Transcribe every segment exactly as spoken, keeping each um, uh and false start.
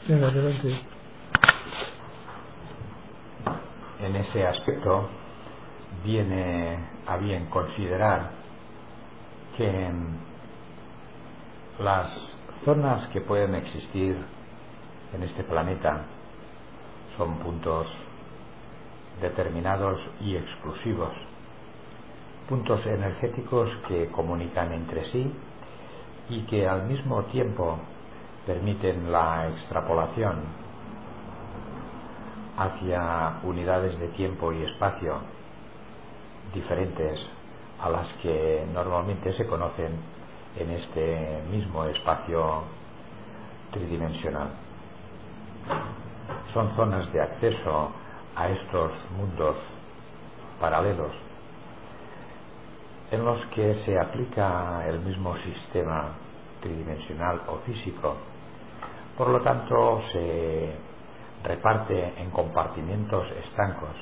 Sí, adelante. En ese aspecto viene a bien considerar que las zonas que pueden existir en este planeta son puntos determinados y exclusivos, puntos energéticos que comunican entre sí y que al mismo tiempo permiten la extrapolación hacia unidades de tiempo y espacio diferentes a las que normalmente se conocen en este mismo espacio tridimensional. Son zonas de acceso a estos mundos paralelos en los que se aplica el mismo sistema tridimensional o físico. Por lo tanto, se reparte en compartimentos estancos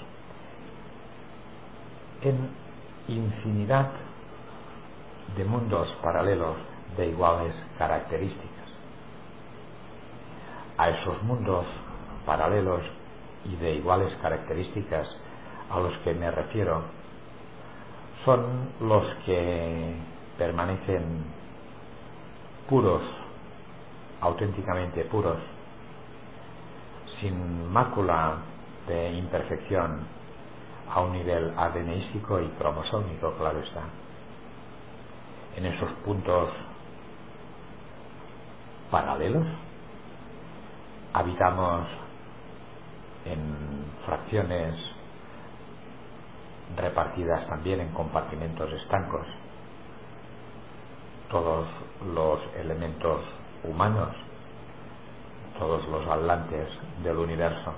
en infinidad de mundos paralelos de iguales características. A esos mundos paralelos y de iguales características a los que me refiero son los que permanecen puros, auténticamente puros, sin mácula de imperfección a un nivel adenístico y cromosómico, claro está. En esos puntos paralelos habitamos en fracciones repartidas también en compartimentos estancos todos los elementos humanos, todos los atlantes del universo.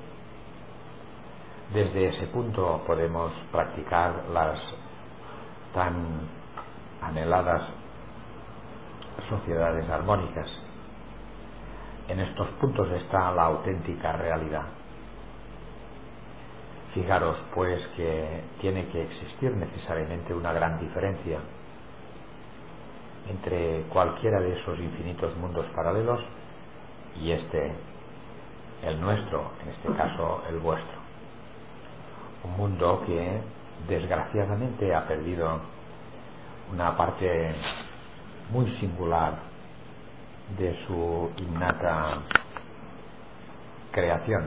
Desde ese punto podemos practicar las tan anheladas sociedades armónicas. En estos puntos está la auténtica realidad. Fijaros pues que tiene que existir necesariamente una gran diferencia entre cualquiera de esos infinitos mundos paralelos y este, el nuestro, en este caso el vuestro. Un mundo que desgraciadamente ha perdido una parte muy singular de su innata creación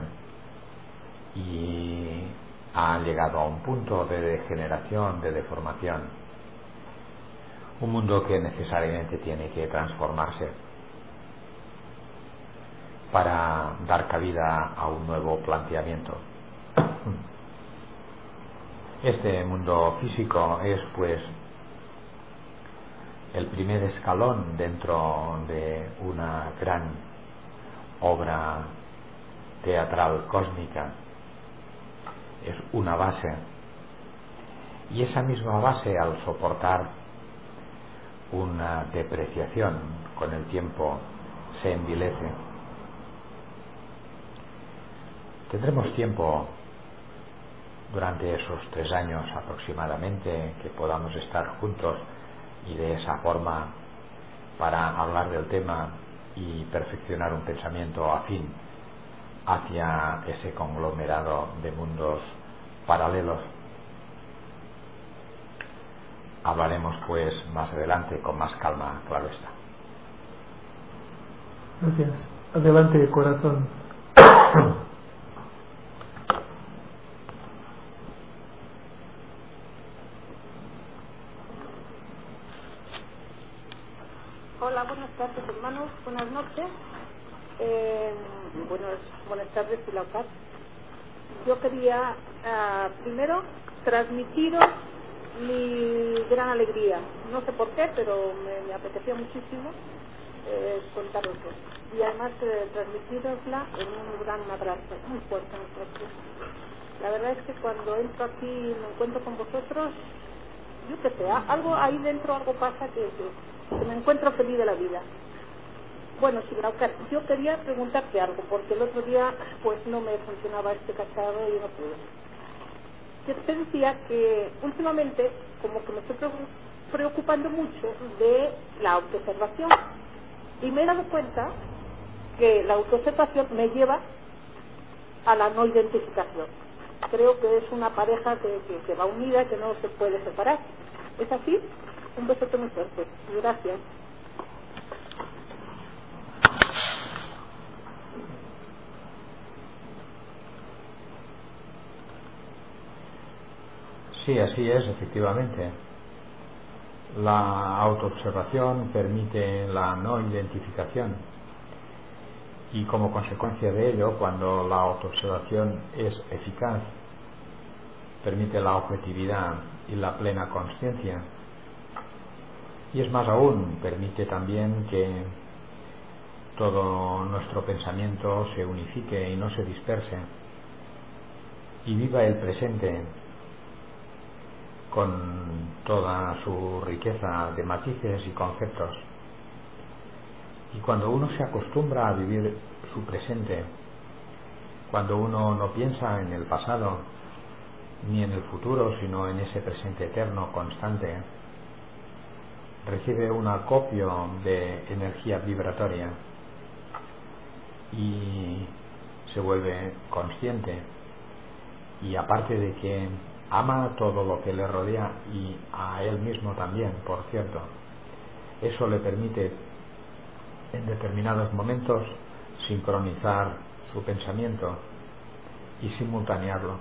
y ha llegado a un punto de degeneración, de deformación. Un mundo que necesariamente tiene que transformarse para dar cabida a un nuevo planteamiento. Este mundo físico es pues el primer escalón dentro de una gran obra teatral cósmica. Es una base, y esa misma base, al soportar una depreciación con el tiempo, se envilece. Tendremos tiempo durante esos tres años aproximadamente que podamos estar juntos y de esa forma para hablar del tema y perfeccionar un pensamiento afín hacia ese conglomerado de mundos paralelos. Hablaremos pues más adelante con más calma, claro está. Gracias. Adelante, corazón. Hola, buenas tardes, hermanos. Buenas noches. Eh, buenas, buenas tardes, Pilacat. Yo quería uh, primero transmitiros mi gran alegría. No sé por qué, pero me, me apetecía muchísimo eh, contaroslo. Y además eh, transmitirosla en un gran abrazo, muy fuerte. Muy fuerte. La verdad es que cuando entro aquí y me encuentro con vosotros, yo qué sé, algo ahí dentro, algo pasa que, que, que me encuentro feliz de la vida. Bueno, si la, yo quería preguntarte algo, porque el otro día pues no me funcionaba este cacharro y no pude. Yo te decía que últimamente como que me estoy preocupando mucho de la autoobservación, y me he dado cuenta que la autoobservación me lleva a la no identificación. Creo que es una pareja que, que, que va unida y que no se puede separar. ¿Es así? Un besote muy fuerte. Gracias. Sí, así es, efectivamente. La autoobservación permite la no identificación y como consecuencia de ello, cuando la autoobservación es eficaz, permite la objetividad y la plena consciencia. Y es más aún, permite también que todo nuestro pensamiento se unifique y no se disperse y viva el presente con toda su riqueza de matices y conceptos. Y cuando uno se acostumbra a vivir su presente, cuando uno no piensa en el pasado ni en el futuro, sino en ese presente eterno, constante, recibe un acopio de energía vibratoria y se vuelve consciente, y aparte de que ama todo lo que le rodea y a él mismo también, por cierto, eso le permite en determinados momentos sincronizar su pensamiento y simultanearlo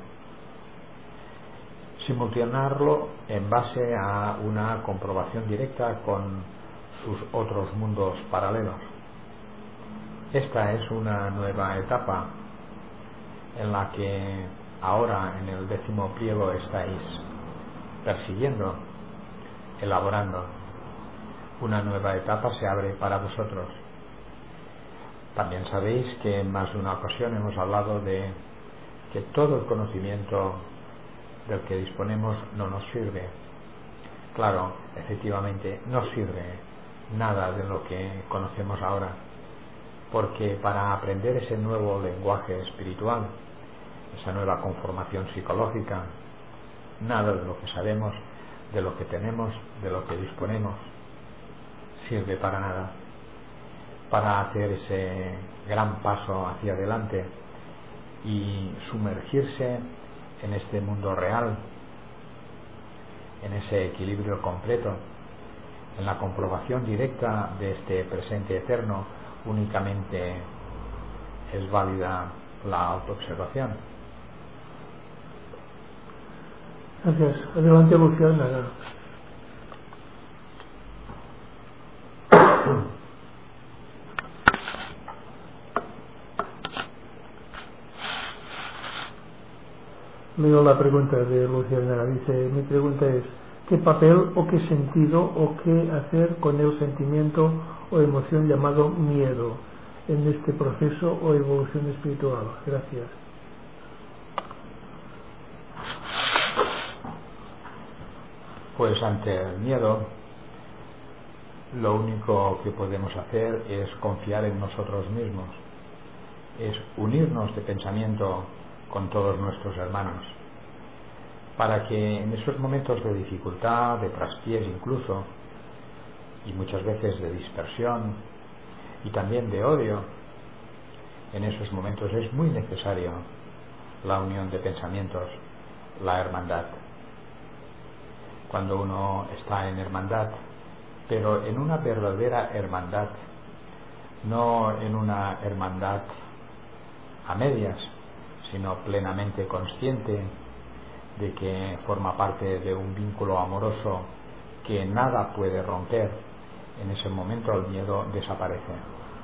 simultanearlo en base a una comprobación directa con sus otros mundos paralelos. Esta es una nueva etapa en la que ahora en el décimo pliego estáis persiguiendo, elaborando. Una nueva etapa se abre para vosotros. También sabéis que en más de una ocasión hemos hablado de que todo el conocimiento del que disponemos no nos sirve. Claro, efectivamente, no sirve nada de lo que conocemos ahora, porque para aprender ese nuevo lenguaje espiritual, esa nueva conformación psicológica, nada de lo que sabemos, de lo que tenemos, de lo que disponemos, sirve para nada. Para hacer ese gran paso hacia adelante y sumergirse en este mundo real, en ese equilibrio completo, en la comprobación directa de este presente eterno, únicamente es válida la autoobservación. Gracias. Adelante, Luciana. Leo la pregunta de Luciana. Dice, mi pregunta es, ¿qué papel o qué sentido o qué hacer con el sentimiento o emoción llamado miedo en este proceso o evolución espiritual? Gracias. Pues ante el miedo, lo único que podemos hacer es confiar en nosotros mismos, es unirnos de pensamiento con todos nuestros hermanos, para que en esos momentos de dificultad, de traspiés incluso, y muchas veces de dispersión y también de odio, en esos momentos es muy necesario la unión de pensamientos, la hermandad. Cuando uno está en hermandad, pero en una verdadera hermandad, no en una hermandad a medias, sino plenamente consciente de que forma parte de un vínculo amoroso que nada puede romper, en ese momento el miedo desaparece.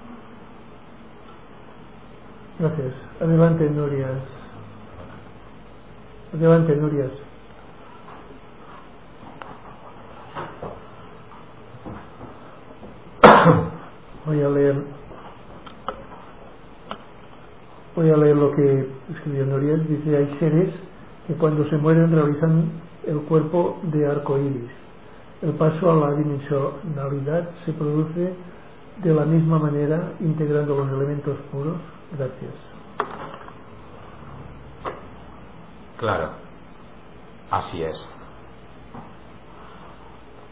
Gracias. Adelante, Nurias. Adelante, Nurias. Voy a leer Voy a leer lo que escribió Nuriel. Dice, hay seres que cuando se mueren realizan el cuerpo de arco iris. El paso a la dimensionalidad se produce de la misma manera, integrando los elementos puros. Gracias. Claro, así es.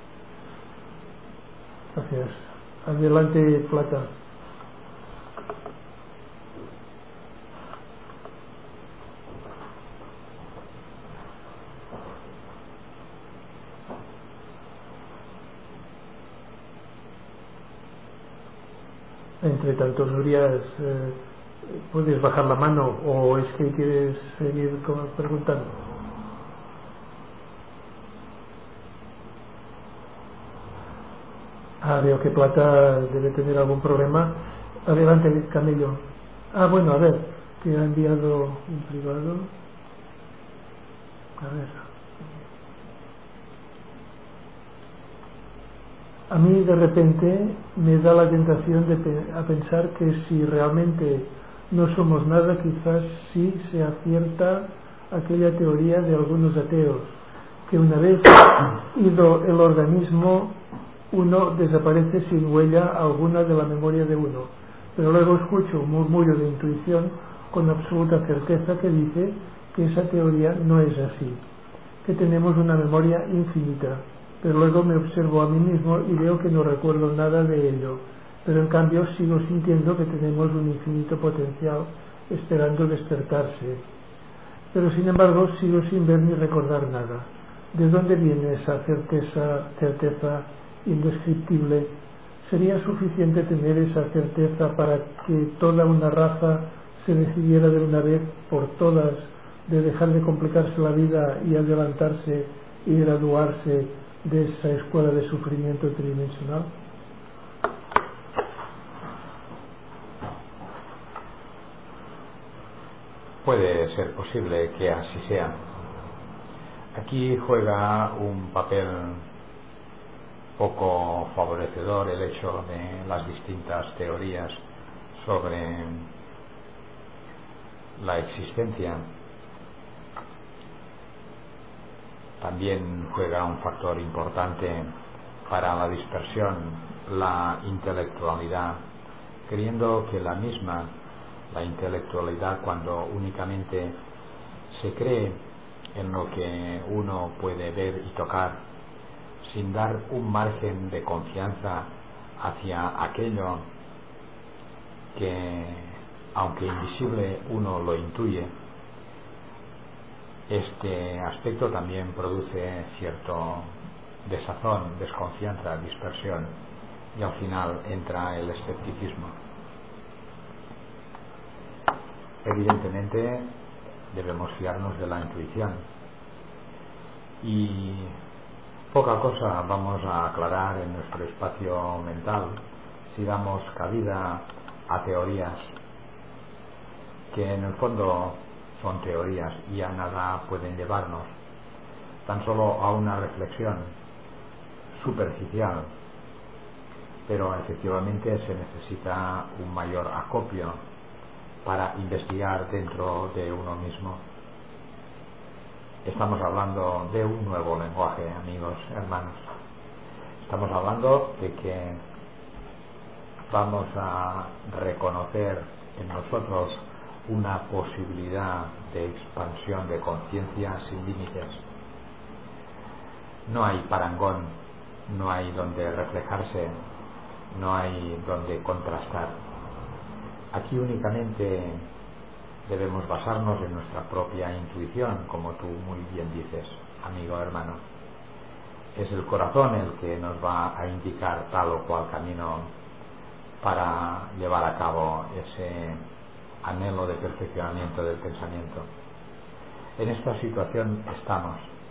Gracias. Adelante, Plata. Entre tanto, Nuria, eh, ¿puedes bajar la mano o es que quieres seguir preguntando? Ah, veo que Plata debe tener algún problema. Adelante, Camello. Ah, bueno, a ver, que ha enviado un privado. A ver. A mí de repente me da la tentación de pe- a pensar que si realmente no somos nada, quizás sí se acierta aquella teoría de algunos ateos, que una vez ido el organismo, uno desaparece sin huella alguna de la memoria de uno. Pero luego escucho un murmullo de intuición con absoluta certeza que dice que esa teoría no es así, que tenemos una memoria infinita. Pero luego me observo a mí mismo y veo que no recuerdo nada de ello, pero en cambio sigo sintiendo que tenemos un infinito potencial esperando despertarse. Pero sin embargo sigo sin ver ni recordar nada. ¿De dónde viene esa certeza, certeza indescriptible? ¿Sería suficiente tener esa certeza para que toda una raza se decidiera de una vez por todas de dejar de complicarse la vida y adelantarse y graduarse de esa escuela de sufrimiento tridimensional? Puede ser posible que así sea. Aquí juega un papel poco favorecedor el hecho de las distintas teorías sobre la existencia. También juega un factor importante para la dispersión, la intelectualidad, creyendo que la misma, la intelectualidad, cuando únicamente se cree en lo que uno puede ver y tocar, sin dar un margen de confianza hacia aquello que, aunque invisible, uno lo intuye, este aspecto también produce cierto desazón, desconfianza, dispersión, y al final entra el escepticismo. Evidentemente debemos fiarnos de la intuición, y poca cosa vamos a aclarar en nuestro espacio mental si damos cabida a teorías que en el fondo son teorías y a nada pueden llevarnos, tan solo a una reflexión superficial, pero efectivamente se necesita un mayor acopio para investigar dentro de uno mismo. Estamos hablando de un nuevo lenguaje, amigos, hermanos. Estamos hablando de que vamos a reconocer en nosotros una posibilidad de expansión de conciencia sin límites. No hay parangón, no hay donde reflejarse, no hay donde contrastar. Aquí únicamente debemos basarnos en nuestra propia intuición, como tú muy bien dices, amigo, hermano. Es el corazón el que nos va a indicar tal o cual camino para llevar a cabo ese anhelo de perfeccionamiento del pensamiento. En esta situación estamos,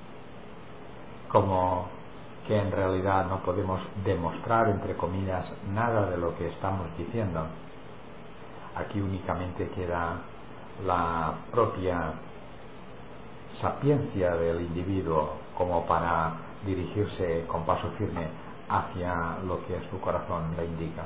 como que en realidad no podemos demostrar, entre comillas, nada de lo que estamos diciendo. Aquí únicamente queda la propia sapiencia del individuo como para dirigirse con paso firme hacia lo que su corazón le indica.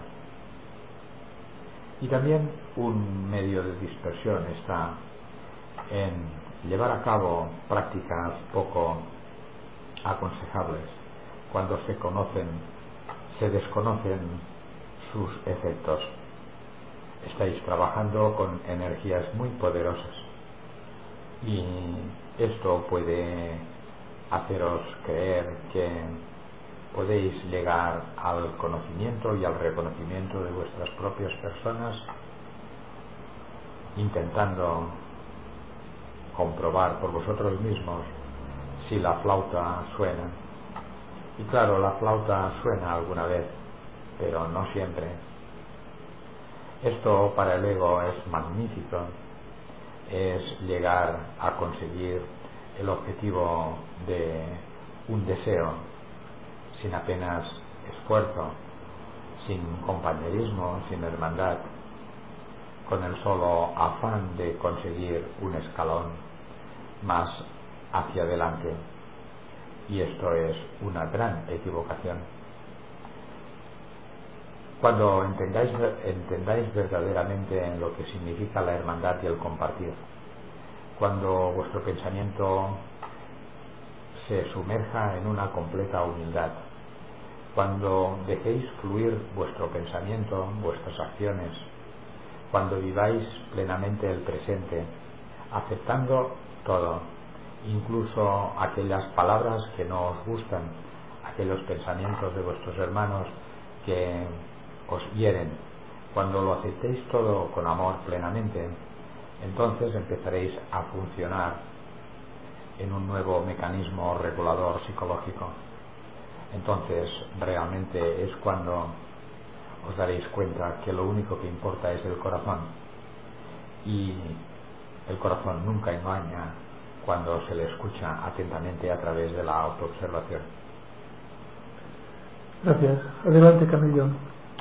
Y también un medio de dispersión está en llevar a cabo prácticas poco aconsejables. Cuando se conocen, se desconocen sus efectos. Estáis trabajando con energías muy poderosas y esto puede haceros creer que podéis llegar al conocimiento y al reconocimiento de vuestras propias personas, intentando comprobar por vosotros mismos si la flauta suena. Y claro, la flauta suena alguna vez, pero no siempre. Esto para el ego es magnífico, es llegar a conseguir el objetivo de un deseo sin apenas esfuerzo, sin compañerismo, sin hermandad, con el solo afán de conseguir un escalón más hacia adelante. Y esto es una gran equivocación. Cuando entendáis, entendáis verdaderamente en lo que significa la hermandad y el compartir, cuando vuestro pensamiento se sumerja en una completa humildad, cuando dejéis fluir vuestro pensamiento, vuestras acciones, cuando viváis plenamente el presente, aceptando todo, incluso aquellas palabras que no os gustan, aquellos pensamientos de vuestros hermanos que os hieren, cuando lo aceptéis todo con amor plenamente, entonces empezaréis a funcionar en un nuevo mecanismo regulador psicológico. Entonces realmente es cuando os daréis cuenta que lo único que importa es el corazón, y el corazón nunca engaña cuando se le escucha atentamente a través de la autoobservación. Gracias. Adelante, Camillón.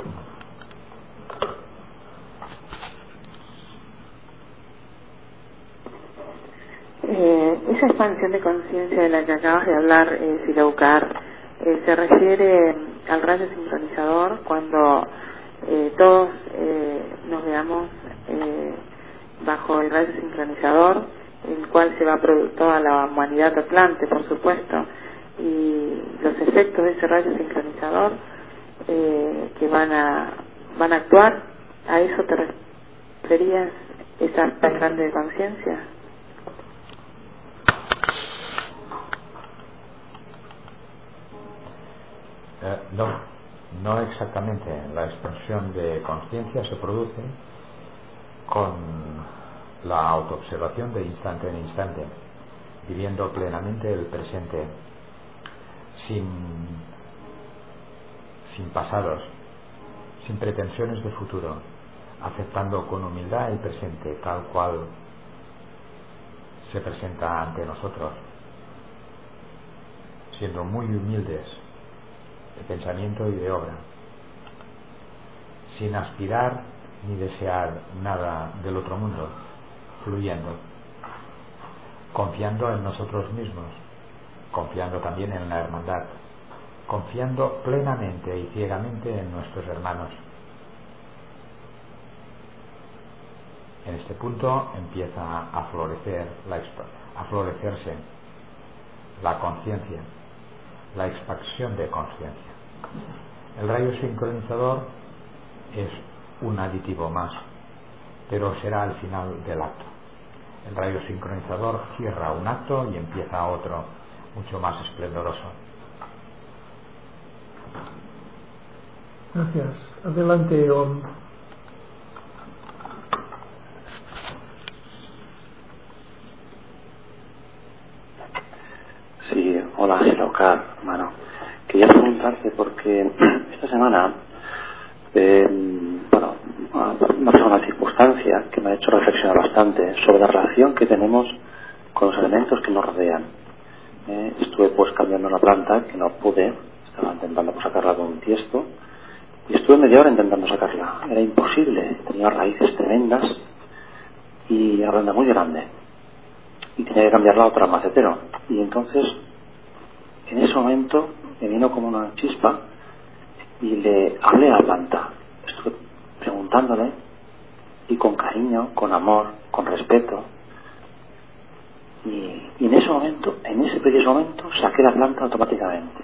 Eh, esa expansión de conciencia de la que acabas de hablar, eh, Silaucar, eh, se refiere al rayo sincronizador cuando eh, todos eh, nos veamos eh, bajo el rayo sincronizador, el cual se va a producir toda la humanidad atlante, por supuesto, y los efectos de ese rayo sincronizador eh, que van a van a actuar. ¿A eso te referías, esa tan grande conciencia? Eh, no, no exactamente. La expansión de conciencia se produce con la autoobservación de instante en instante, viviendo plenamente el presente, sin, sin pasados, sin pretensiones de futuro, aceptando con humildad el presente tal cual se presenta ante nosotros, siendo muy humildes de pensamiento y de obra, sin aspirar ni desear nada del otro mundo, fluyendo, confiando en nosotros mismos, confiando también en la hermandad, confiando plenamente y ciegamente en nuestros hermanos. En este punto empieza a florecer la, a florecerse la conciencia, la expansión de conciencia. El rayo sincronizador es un aditivo más, pero será al final del acto. El rayo sincronizador cierra un acto y empieza otro mucho más esplendoroso. Gracias. Adelante, Om. Sí, hola, Silaucar, hermano. Quería preguntarte porque esta semana, eh, bueno, me ha pasado una circunstancia que me ha hecho reflexionar bastante sobre la relación que tenemos con los elementos que nos rodean. Eh, estuve pues cambiando una planta que no pude, estaba intentando pues, sacarla con un tiesto y estuve media hora intentando sacarla. Era imposible, tenía raíces tremendas y una planta muy grande y tenía que cambiarla a otra macetero. Y entonces, en ese momento, me vino como una chispa y le hablé a la planta. Estuve preguntándole y con cariño, con amor, con respeto. Y, y en ese momento, en ese preciso momento, saqué la planta automáticamente.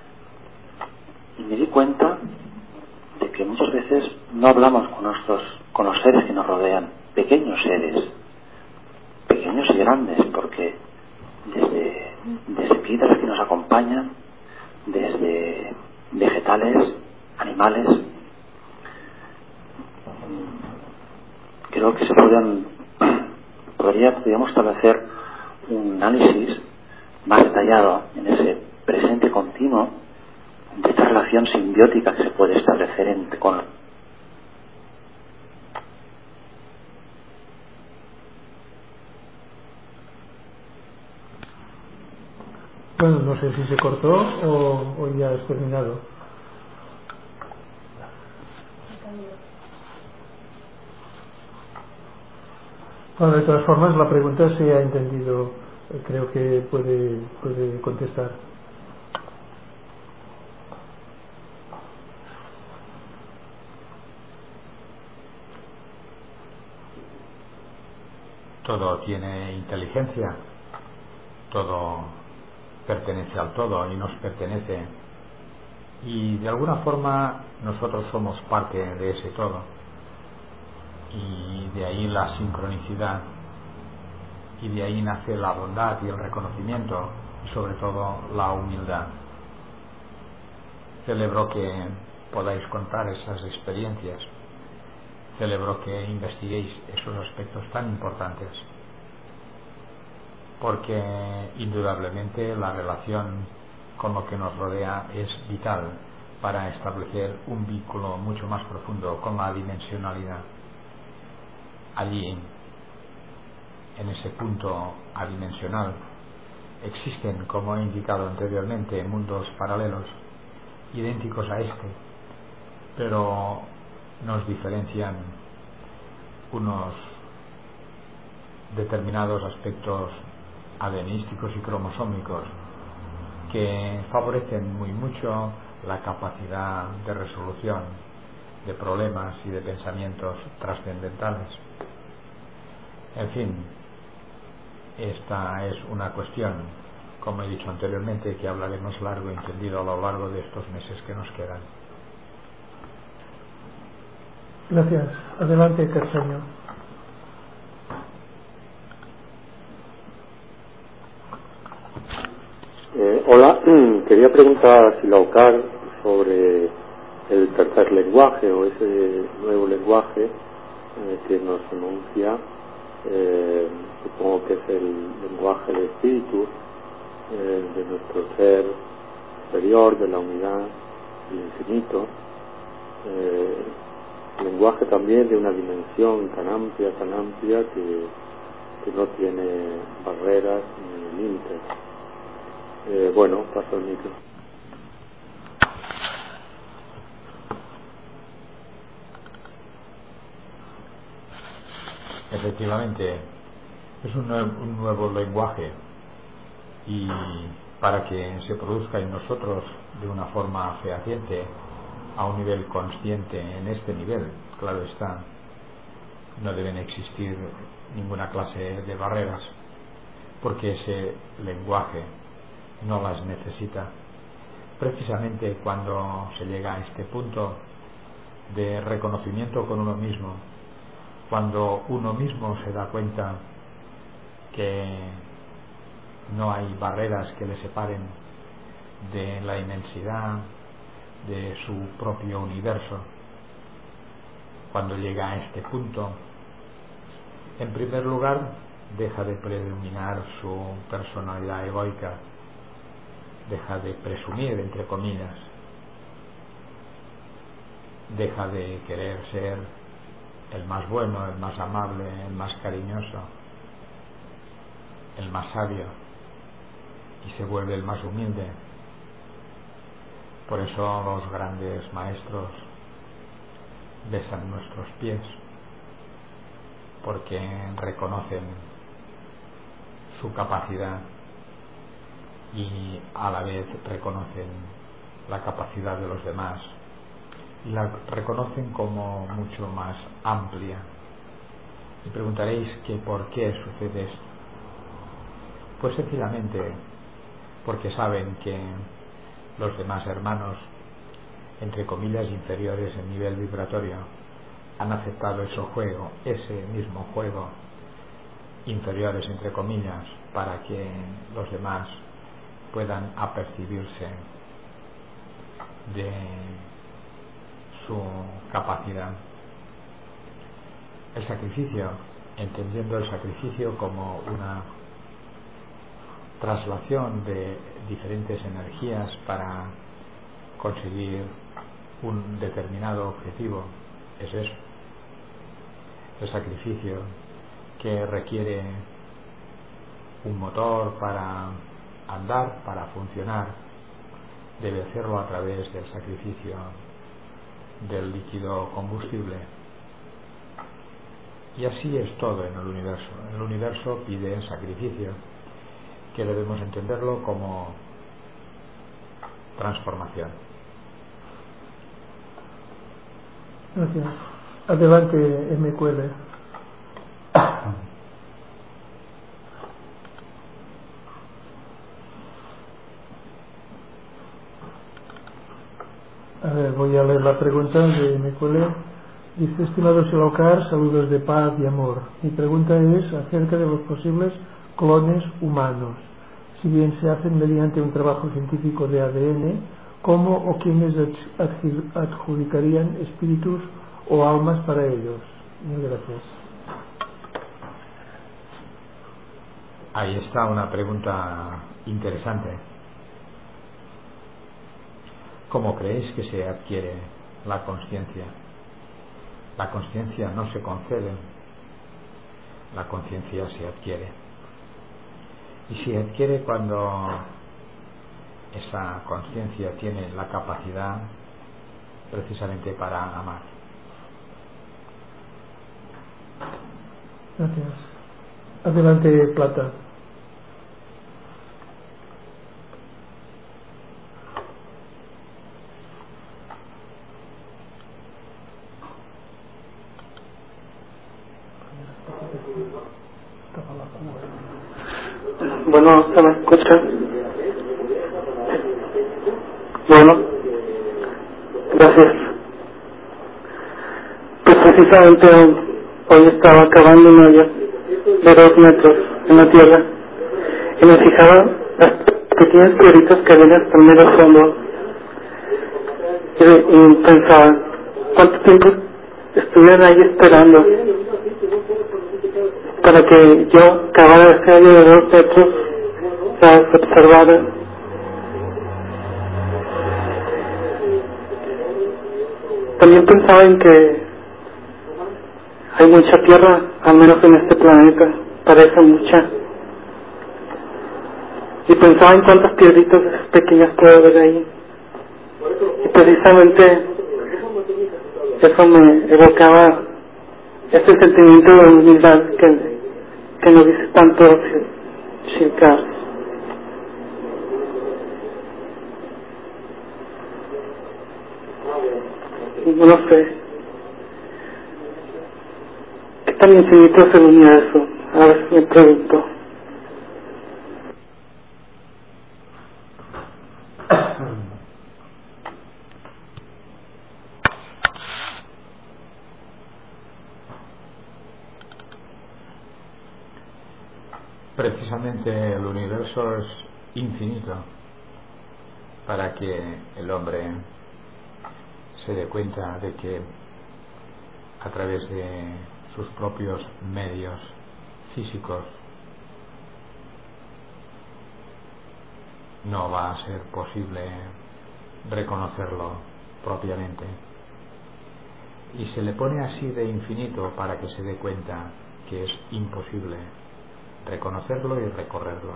Y me di cuenta de que muchas veces no hablamos con, nuestros, con los seres que nos rodean, pequeños seres, pequeños y grandes, porque desde, desde piedras que nos acompañan, desde vegetales, animales, creo que se podrían, podría, podríamos establecer un análisis más detallado en ese presente continuo de esta relación simbiótica que se puede establecer entre, con Bueno, no sé si se cortó o, o ya has terminado. Bueno, de todas formas, la pregunta se ha entendido. Creo que puede, puede contestar. Todo tiene inteligencia, todo pertenece al todo y nos pertenece, y de alguna forma nosotros somos parte de ese todo, y de ahí la sincronicidad, y de ahí nace la bondad y el reconocimiento, y sobre todo la humildad. Celebro que podáis contar esas experiencias, celebro que investiguéis esos aspectos tan importantes, porque indudablemente la relación con lo que nos rodea es vital para establecer un vínculo mucho más profundo con la dimensionalidad. Allí, en ese punto adimensional, existen, como he indicado anteriormente, mundos paralelos idénticos a este, pero nos diferencian unos determinados aspectos adenísticos y cromosómicos que favorecen muy mucho la capacidad de resolución de problemas y de pensamientos trascendentales. En fin, esta es una cuestión, como he dicho anteriormente, que hablaremos largo y entendido a lo largo de estos meses que nos quedan. Gracias. Adelante, Carceño. Eh, hola, quería preguntar a Silaucar sobre el tercer lenguaje o ese nuevo lenguaje eh, que nos anuncia, eh, supongo que es el lenguaje del espíritu, eh, de nuestro ser superior, de la unidad, del infinito, eh, lenguaje también de una dimensión tan amplia, tan amplia que, que no tiene barreras ni límites. Eh, bueno, paso el micro. Efectivamente, es un nuevo, un nuevo lenguaje, y para que se produzca en nosotros de una forma fehaciente, a un nivel consciente, en este nivel, claro está, no deben existir ninguna clase de barreras, porque ese lenguaje no las necesita. Precisamente cuando se llega a este punto de reconocimiento con uno mismo, cuando uno mismo se da cuenta que no hay barreras que le separen de la inmensidad de su propio universo, cuando llega a este punto, en primer lugar deja de predominar su personalidad egoica, deja de presumir, entre comillas, deja de querer ser el más bueno, el más amable, el más cariñoso, el más sabio, y se vuelve el más humilde. Por eso los grandes maestros besan nuestros pies, porque reconocen su capacidad y a la vez reconocen la capacidad de los demás, y la reconocen como mucho más amplia. Y preguntaréis que por qué sucede esto. Pues sencillamente porque saben que los demás hermanos, entre comillas inferiores en nivel vibratorio, han aceptado ese juego, ese mismo juego, inferiores entre comillas, para que los demás puedan apercibirse de su capacidad. El sacrificio, entendiendo el sacrificio como una traslación de diferentes energías para conseguir un determinado objetivo, es eso. El sacrificio que requiere un motor para andar, para funcionar, debe hacerlo a través del sacrificio del líquido combustible. Y así es todo en el universo. El universo pide sacrificio, que debemos entenderlo como transformación. Gracias. Adelante, M. Cuele. A ver, voy a leer la pregunta de M. Cuele. Dice: estimado Silaukar, saludos de paz y amor. Mi pregunta es acerca de los posibles clones humanos. Si bien se hacen mediante un trabajo científico de A D N, ¿cómo o quiénes adjudicarían espíritus o almas para ellos? Muchas gracias. Ahí está una pregunta interesante. ¿Cómo creéis que se adquiere la consciencia? La consciencia no se concede, la conciencia se adquiere. Y se adquiere cuando esa conciencia tiene la capacidad precisamente para amar. Gracias. Adelante, Plata. Bueno, ¿se me escucha? Bueno, gracias. Pues precisamente hoy estaba cavando un hoyo de dos metros en la tierra y me fijaba las pequeñas piedritas que había hasta el medio fondo y, y pensaba cuánto tiempo estuvieran ahí esperando para que yo cavara este hoyo de dos metros, las observara. También pensaba en que hay mucha tierra, al menos en este planeta, parece mucha. Y pensaba en cuántas piedritas pequeñas puedo ver ahí. Y precisamente eso me evocaba este sentimiento de humildad que, que nos dice tanto Shilkar. No sé qué tan infinito es el universo, a veces me pregunto. Precisamente el universo es infinito para que el hombre se dé cuenta de que a través de sus propios medios físicos no va a ser posible reconocerlo propiamente, y se le pone así de infinito para que se dé cuenta que es imposible reconocerlo y recorrerlo,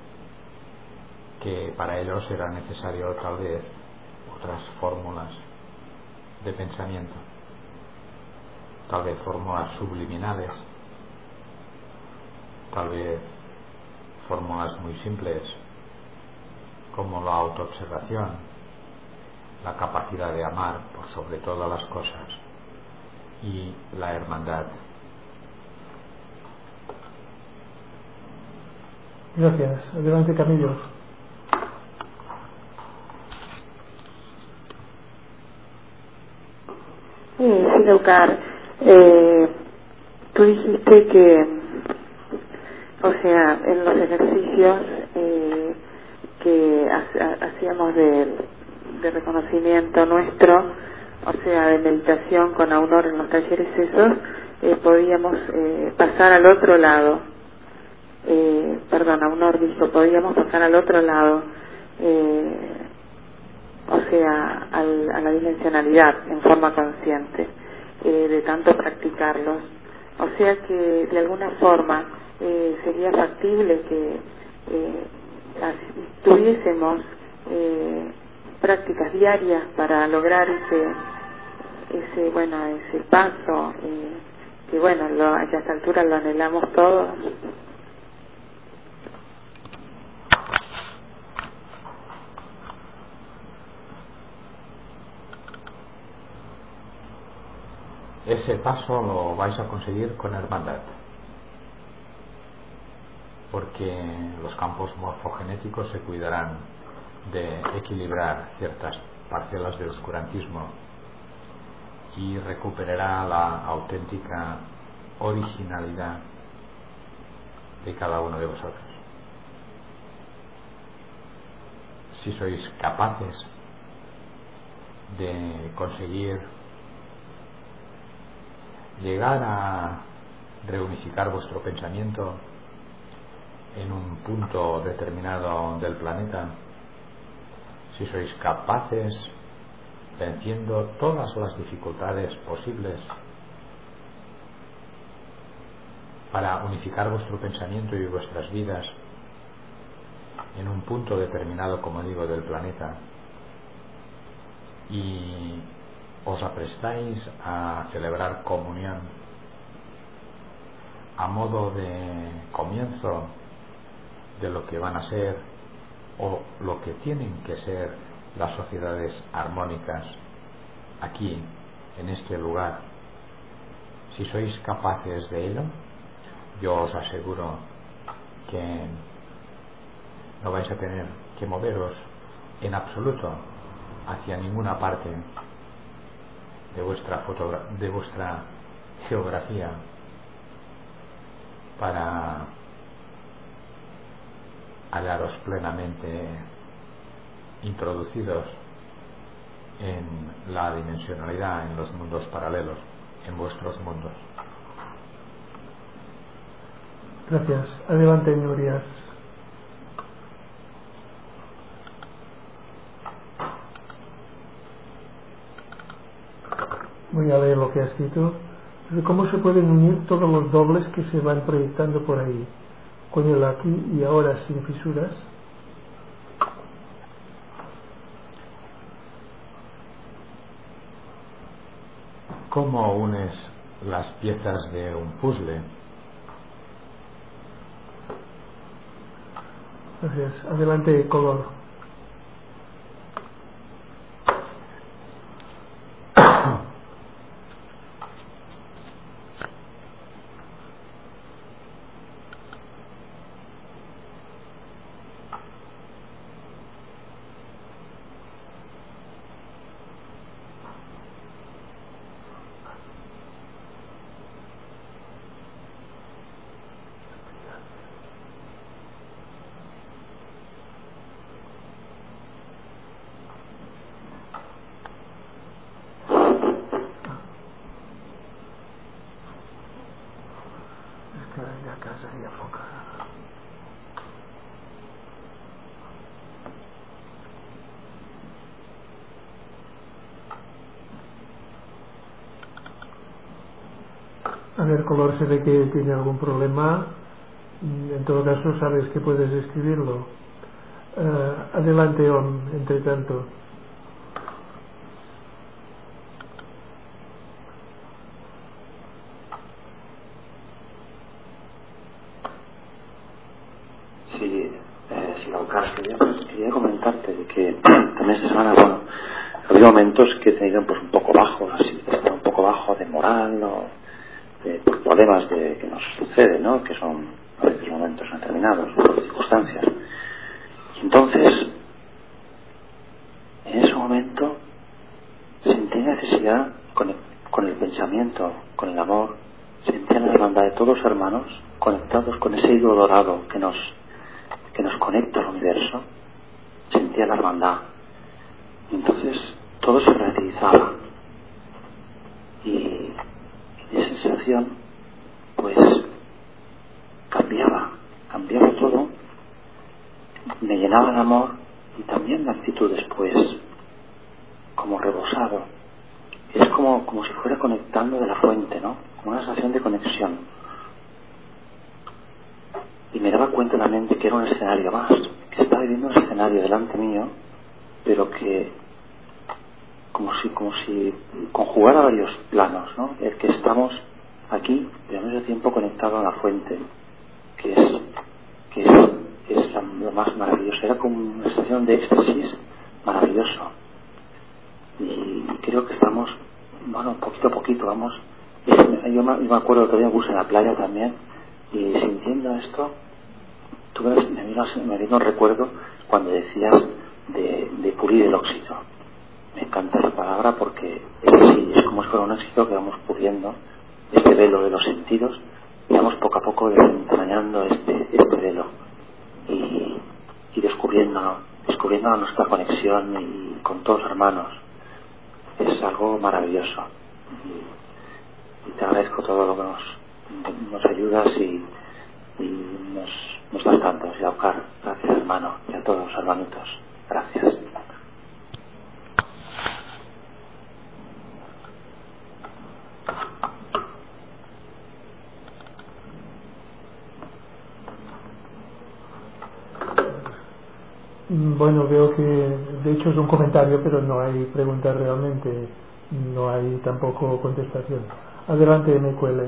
que para ello será necesario tal vez otras fórmulas de pensamiento, tal vez fórmulas subliminales, tal vez fórmulas muy simples como la autoobservación, la capacidad de amar por sobre todas las cosas y la hermandad. Gracias. Adelante, Camilo. Sí, Silaukar, eh, tú dijiste que, o sea, en los ejercicios eh, que ha, hacíamos de, de reconocimiento nuestro, o sea, de meditación con Aunor en los talleres esos, eh, podíamos eh, pasar al otro lado. Eh, perdón, Aunor dijo, podíamos pasar al otro lado, eh, o sea, al, a la dimensionalidad en forma consciente, eh, de tanto practicarlos. O sea que de alguna forma eh, sería factible que eh, tuviésemos eh, prácticas diarias para lograr ese ese bueno ese paso eh, que bueno lo, a esta altura lo anhelamos todos. Ese paso lo vais a conseguir con hermandad, porque los campos morfogenéticos se cuidarán de equilibrar ciertas parcelas de oscurantismo y recuperará la auténtica originalidad de cada uno de vosotros. Si sois capaces de conseguir llegar a reunificar vuestro pensamiento en un punto determinado del planeta, si sois capaces, venciendo todas las dificultades posibles, para unificar vuestro pensamiento y vuestras vidas en un punto determinado, como digo, del planeta, y os aprestáis a celebrar comunión a modo de comienzo de lo que van a ser o lo que tienen que ser las sociedades armónicas aquí, en este lugar, si sois capaces de ello, yo os aseguro que no vais a tener que moveros en absoluto hacia ninguna parte de vuestra fotogra- de vuestra geografía para hallaros plenamente introducidos en la dimensionalidad, en los mundos paralelos, en vuestros mundos. Gracias. Adelante, Nurias. Voy a leer lo que ha escrito. ¿Cómo se pueden unir todos los dobles que se van proyectando por ahí, con el aquí y ahora sin fisuras? ¿Cómo unes las piezas de un puzzle? Gracias. Adelante, Color. La casa y enfocada. A ver, Color, se ve que tiene algún problema. En todo caso, sabes que puedes escribirlo. Uh, adelante, Om, entre tanto. Sí, eh, sí, Oscar, quería, quería comentarte de que también esta semana, bueno, ha habido momentos que he tenido pues un poco bajos, así, un poco bajo de moral o de por problemas de, que nos suceden, ¿no? Que son a veces momentos determinados, circunstancias. Y entonces, en ese momento, sentí necesidad con el, con el pensamiento, con el amor, sentía la hermandad de todos los hermanos conectados con ese hilo dorado que nos que nos conecta al universo. Sentía la hermandad y entonces todo se relativizaba y esa sensación pues cambiaba cambiaba todo, me llenaba de amor y también la actitud después como rebosado, es como, como si fuera conectando de la fuente, ¿no? Como una sensación de conexión. Y me daba cuenta también de que era un escenario más, que está viviendo un escenario delante mío, pero que como si, como si conjugara varios planos, ¿no? El que estamos aquí y al mismo tiempo conectados a la fuente, que es, que es, es la, lo más maravilloso. Era como una sensación de éxtasis maravilloso. Y creo que estamos, bueno, poquito a poquito, vamos. Es, yo, me, yo me acuerdo que había un bus en la playa también, y sintiendo esto, tuve, me vino, me vino un recuerdo cuando decías de, de pulir el óxido. Me encanta esa palabra porque es así, es como si fuera un óxido que vamos puliendo este velo de los sentidos y vamos poco a poco desentrañando este, este velo y, y descubriendo, descubriendo nuestra conexión y con todos los hermanos. Es algo maravilloso y, y te agradezco todo lo que nos, nos ayudas y, y nos, nos das tanto. Y a Oscar, gracias hermano, y a todos los hermanitos, gracias. Bueno, veo que de hecho es un comentario, pero no hay pregunta realmente, no hay tampoco contestación. Adelante, Mecuele.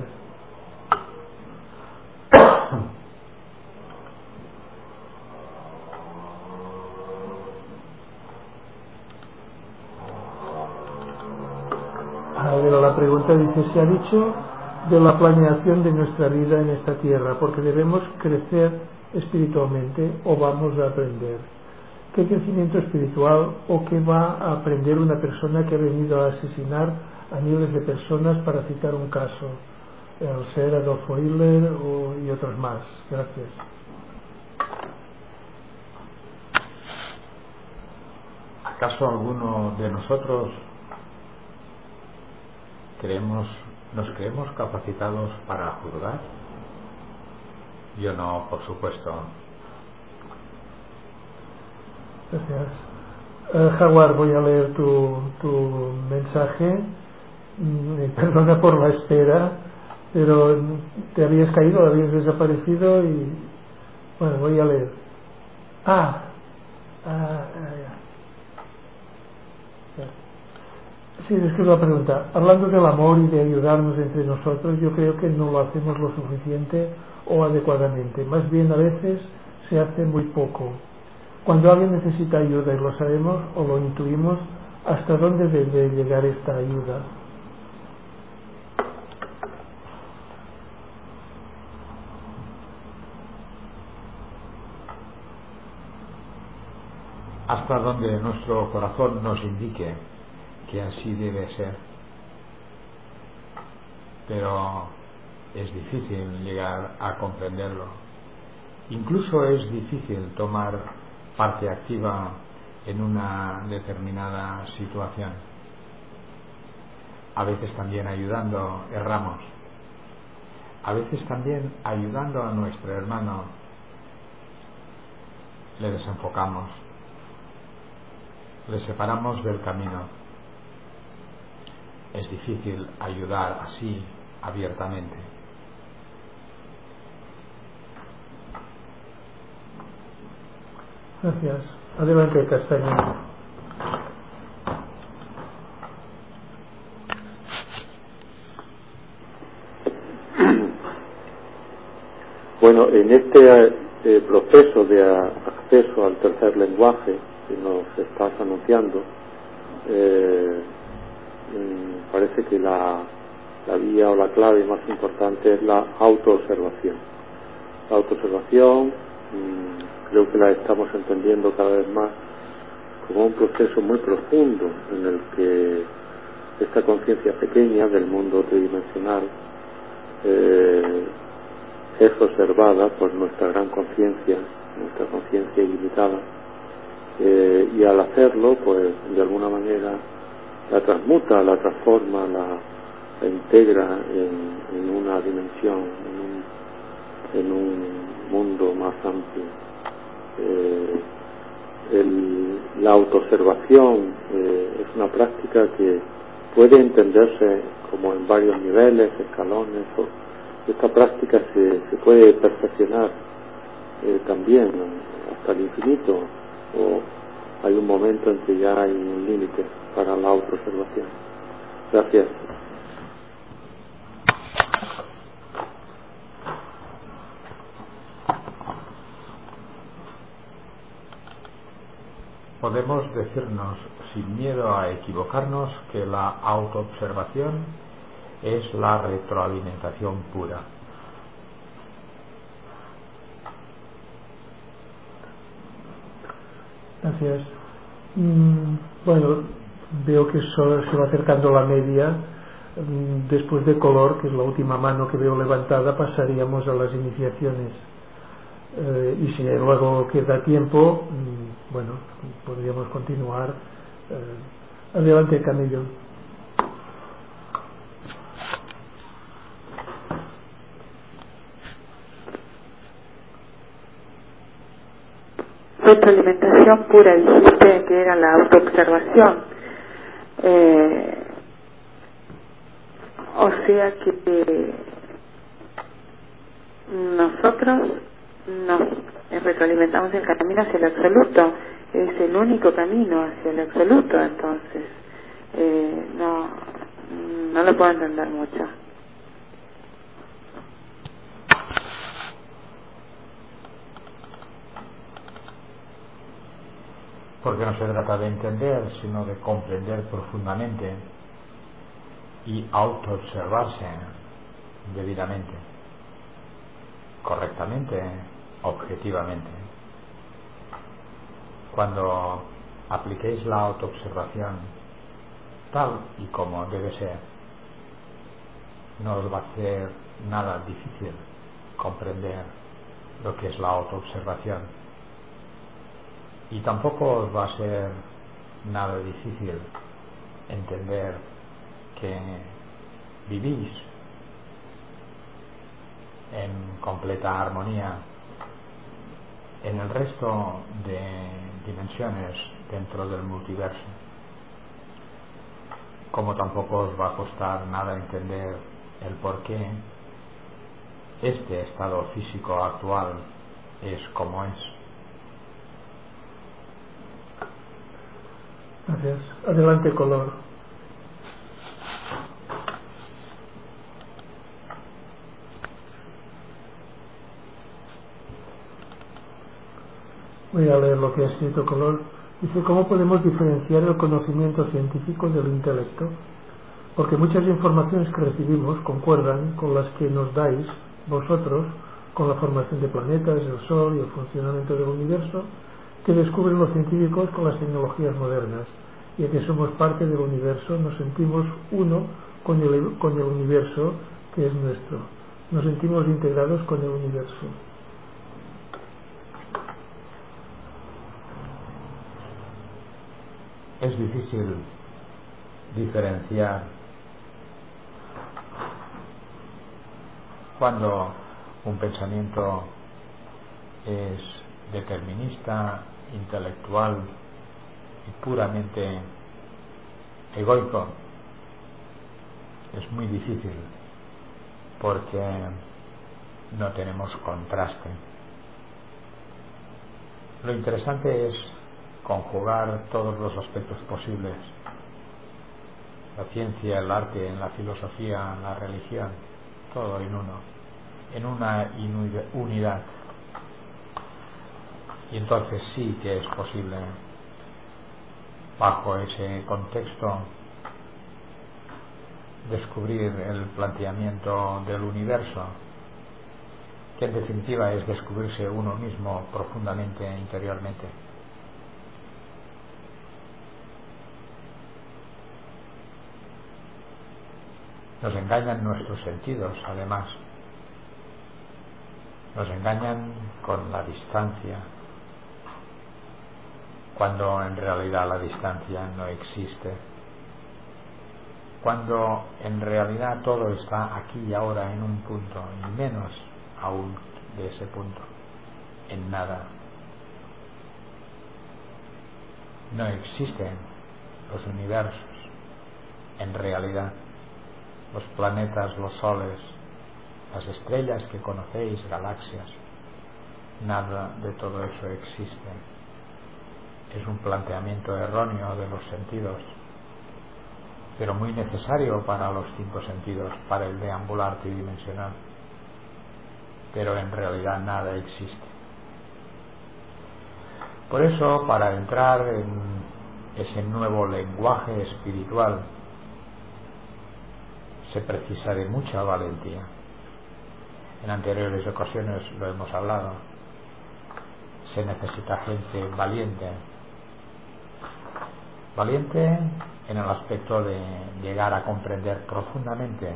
A ver, la pregunta dice, se ha dicho de la planeación de nuestra vida en esta tierra, porque debemos crecer espiritualmente o vamos a aprender. ¿Qué crecimiento espiritual o qué va a aprender una persona que ha venido a asesinar a miles de personas, para citar un caso, el ser Adolfo Hitler o, y otros más? Gracias. ¿Acaso alguno de nosotros creemos, nos creemos capacitados para juzgar? Yo no, por supuesto. Gracias. Uh, Jaguar, voy a leer tu, tu mensaje. Mm, perdona por la espera, pero te habías caído, habías desaparecido y bueno, voy a leer. Ah, ah, ah ya. Sí, es que la pregunta. Hablando del amor y de ayudarnos entre nosotros, yo creo que no lo hacemos lo suficiente o adecuadamente. Más bien a veces se hace muy poco. Cuando alguien necesita ayuda y lo sabemos o lo intuimos, ¿hasta dónde debe llegar esta ayuda? Hasta donde nuestro corazón nos indique que así debe ser. Pero es difícil llegar a comprenderlo. Incluso es difícil tomar parte activa en una determinada situación. A veces también ayudando erramos. A veces también ayudando a nuestro hermano le desenfocamos, le separamos del camino. Es difícil ayudar así abiertamente. Gracias. Adelante, Castañeda. Bueno, en este eh, proceso de a, acceso al tercer lenguaje que nos estás anunciando, eh, mm, parece que la, la vía o la clave más importante es la autoobservación. La autoobservación mmm, creo que la estamos entendiendo cada vez más como un proceso muy profundo en el que esta conciencia pequeña del mundo tridimensional eh, es observada por nuestra gran conciencia, nuestra conciencia ilimitada, eh, y al hacerlo, pues de alguna manera la transmuta, la transforma, la, la integra en, en una dimensión, en un, en un mundo más amplio. Eh, el, la autoobservación eh, es una práctica que puede entenderse como en varios niveles, escalones. O, esta práctica se, se puede perfeccionar eh, también hasta el infinito, o hay un momento en que ya hay un límite para la autoobservación? Gracias. Podemos decirnos sin miedo a equivocarnos que la autoobservación es la retroalimentación pura. Gracias. Mm, bueno, veo que so, se va acercando la media. Mm, después de color, que es la última mano que veo levantada, pasaríamos a las iniciaciones. Eh, y si luego queda tiempo, mm, bueno, podríamos continuar. Eh, adelante, Camilo. Retroalimentación pura, dijiste que era la autoobservación. Eh, o sea que nosotros nos retroalimentamos el camino hacia el absoluto, es el único camino hacia el absoluto, entonces eh, no, no lo puedo entender mucho. Porque no se trata de entender, sino de comprender profundamente y autoobservarse debidamente, correctamente, objetivamente. Cuando apliquéis la autoobservación tal y como debe ser, no os va a hacer nada difícil comprender lo que es la autoobservación, y tampoco os va a ser nada difícil entender que vivís en completa armonía en el resto de dimensiones dentro del multiverso, como tampoco os va a costar nada entender el por qué este estado físico actual es como es. Gracias. Adelante, color. Voy a leer lo que ha escrito color. Dice: ¿cómo podemos diferenciar el conocimiento científico del intelecto? Porque muchas informaciones que recibimos concuerdan con las que nos dais vosotros, con la formación de planetas, el Sol y el funcionamiento del universo, que descubren los científicos con las tecnologías modernas. Ya que somos parte del universo, nos sentimos uno con el, con el universo que es nuestro. Nos sentimos integrados con el universo. Es difícil diferenciar cuando un pensamiento es determinista, intelectual y puramente egoico. Es muy difícil porque no tenemos contraste. Lo interesante es conjugar todos los aspectos posibles: la ciencia, el arte, la filosofía, la religión, todo en uno, en una unidad. Y entonces sí que es posible, bajo ese contexto, descubrir el planteamiento del universo, que en definitiva es descubrirse uno mismo profundamente e interiormente. Nos engañan nuestros sentidos, además. Nos engañan con la distancia, cuando en realidad la distancia no existe, cuando en realidad todo está aquí y ahora en un punto, y menos aún de ese punto, en nada. No existen los universos en realidad, los planetas, los soles, las estrellas que conocéis, galaxias, nada de todo eso existe. Es un planteamiento erróneo de los sentidos, pero muy necesario para los cinco sentidos, para el deambular tridimensional. Pero en realidad nada existe. Por eso, para entrar en ese nuevo lenguaje espiritual, se precisa de mucha valentía. En anteriores ocasiones lo hemos hablado. Se necesita gente valiente. Valiente en el aspecto de llegar a comprender profundamente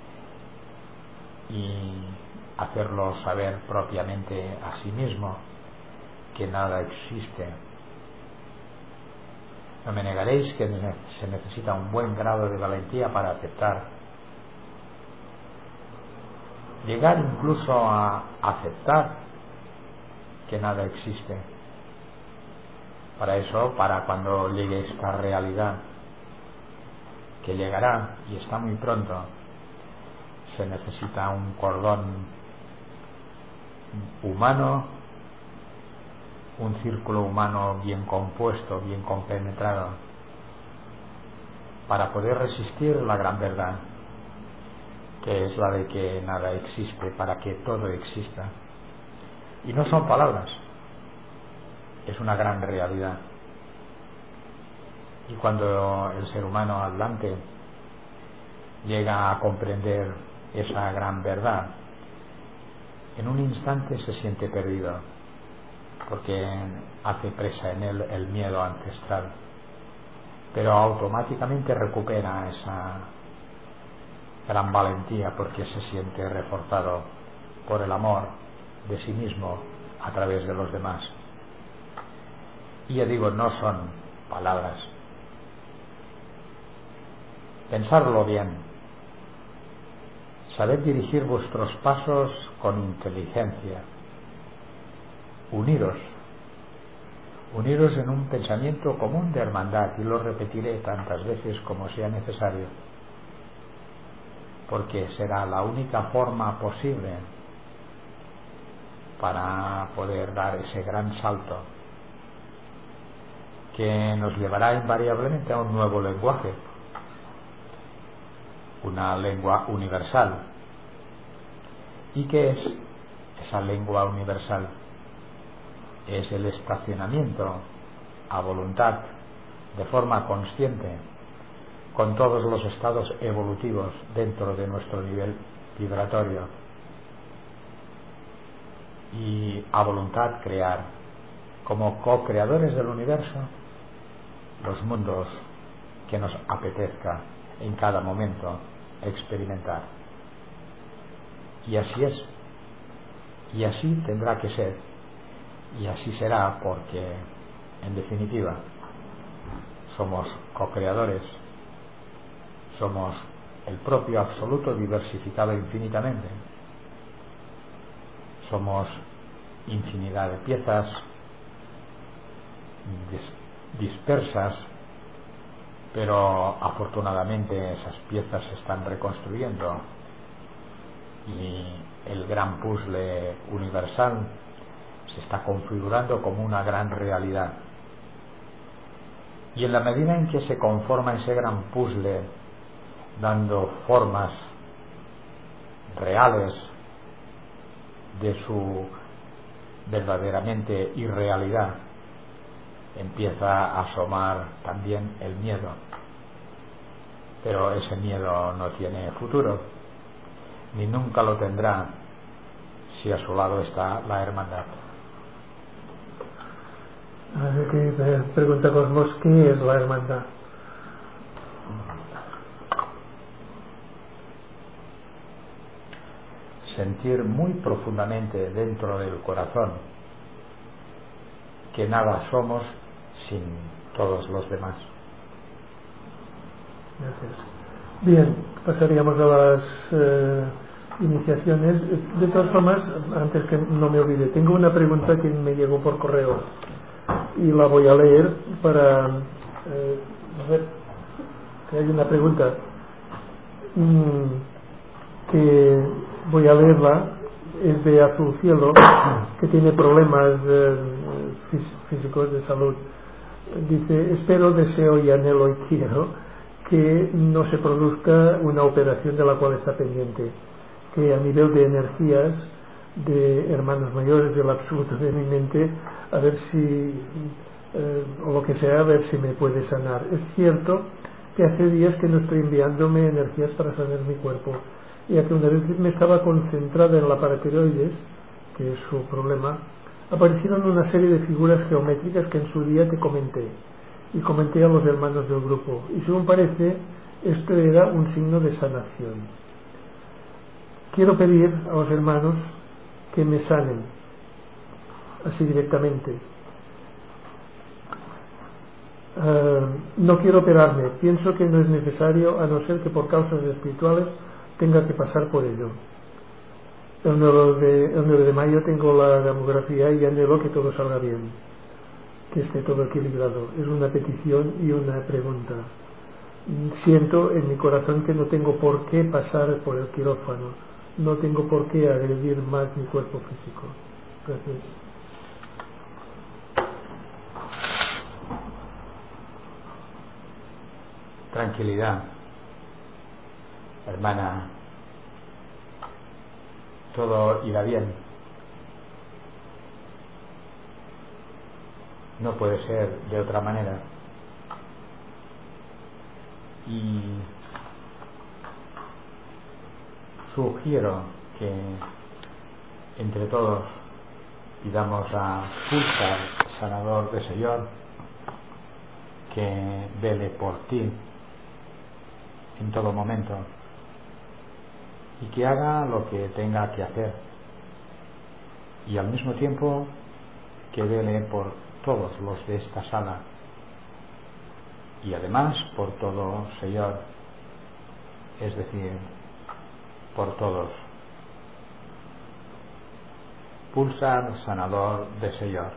y hacerlo saber propiamente a sí mismo que nada existe. No me negaréis que se necesita un buen grado de valentía para aceptar, llegar incluso a aceptar que nada existe. Para eso, para cuando llegue esta realidad, que llegará y está muy pronto, se necesita un cordón humano, un círculo humano bien compuesto, bien compenetrado, para poder resistir la gran verdad, que es la de que nada existe, para que todo exista. Y no son palabras, es una gran realidad. Y cuando el ser humano hablante llega a comprender esa gran verdad, en un instante se siente perdido, porque hace presa en él el miedo ancestral, pero automáticamente recupera esa gran valentía porque se siente reforzado por el amor de sí mismo a través de los demás. Y ya digo, no son palabras. Pensadlo bien. Sabed dirigir vuestros pasos con inteligencia. Uniros, uniros en un pensamiento común de hermandad, y lo repetiré tantas veces como sea necesario, porque será la única forma posible para poder dar ese gran salto que nos llevará invariablemente a un nuevo lenguaje, una lengua universal. ¿Y qué es esa lengua universal? Es el estacionamiento a voluntad, de forma consciente, con todos los estados evolutivos dentro de nuestro nivel vibratorio, y a voluntad crear, como co-creadores del universo, los mundos que nos apetezca en cada momento experimentar. Y así es, y así tendrá que ser. Y así será porque, en definitiva, somos co-creadores, somos el propio absoluto diversificado infinitamente, somos infinidad de piezas dispersas, pero afortunadamente esas piezas se están reconstruyendo y el gran puzzle universal se está configurando como una gran realidad. Y en la medida en que se conforma ese gran puzzle, dando formas reales de su verdaderamente irrealidad, empieza a asomar también el miedo. Pero ese miedo no tiene futuro, ni nunca lo tendrá si a su lado está la hermandad. Aquí pregunta Cosmos, ¿qué es la hermandad? Sentir muy profundamente dentro del corazón que nada somos sin todos los demás. Gracias. Bien, pasaríamos a las eh, iniciaciones. De todas formas, antes que no me olvide, tengo una pregunta que me llegó por correo y la voy a leer para eh, a ver, que hay una pregunta mmm, que voy a leerla es de Azul Cielo, que tiene problemas eh, físicos de salud. Dice: espero, deseo y anhelo y quiero que no se produzca una operación de la cual está pendiente, que a nivel de energías de hermanos mayores, del absoluto de mi mente, a ver si eh, o lo que sea, a ver si me puede sanar. Es cierto que hace días que no estoy enviándome energías para sanar mi cuerpo, ya que una vez me estaba concentrada en la paratiroides, que es su problema, aparecieron una serie de figuras geométricas que en su día te comenté y comenté a los hermanos del grupo, y según parece esto era un signo de sanación. Quiero pedir a los hermanos que me sanen así directamente. Uh, no quiero operarme, pienso que no es necesario, a no ser que por causas espirituales tenga que pasar por ello. El nueve de, el nueve de mayo tengo la gamografía y anhelo que todo salga bien, que esté todo equilibrado. Es una petición y una pregunta. Siento en mi corazón que no tengo por qué pasar por el quirófano, no tengo por qué agredir más mi cuerpo físico. Gracias. Tranquilidad, hermana, todo irá bien. No puede ser de otra manera. Y sugiero que entre todos pidamos a Pulsar, sanador de Señor, que vele por ti en todo momento y que haga lo que tenga que hacer, y al mismo tiempo que vele por todos los de esta sala y además por todo Señor, es decir, por todos. Pulsar, sanador de Señor,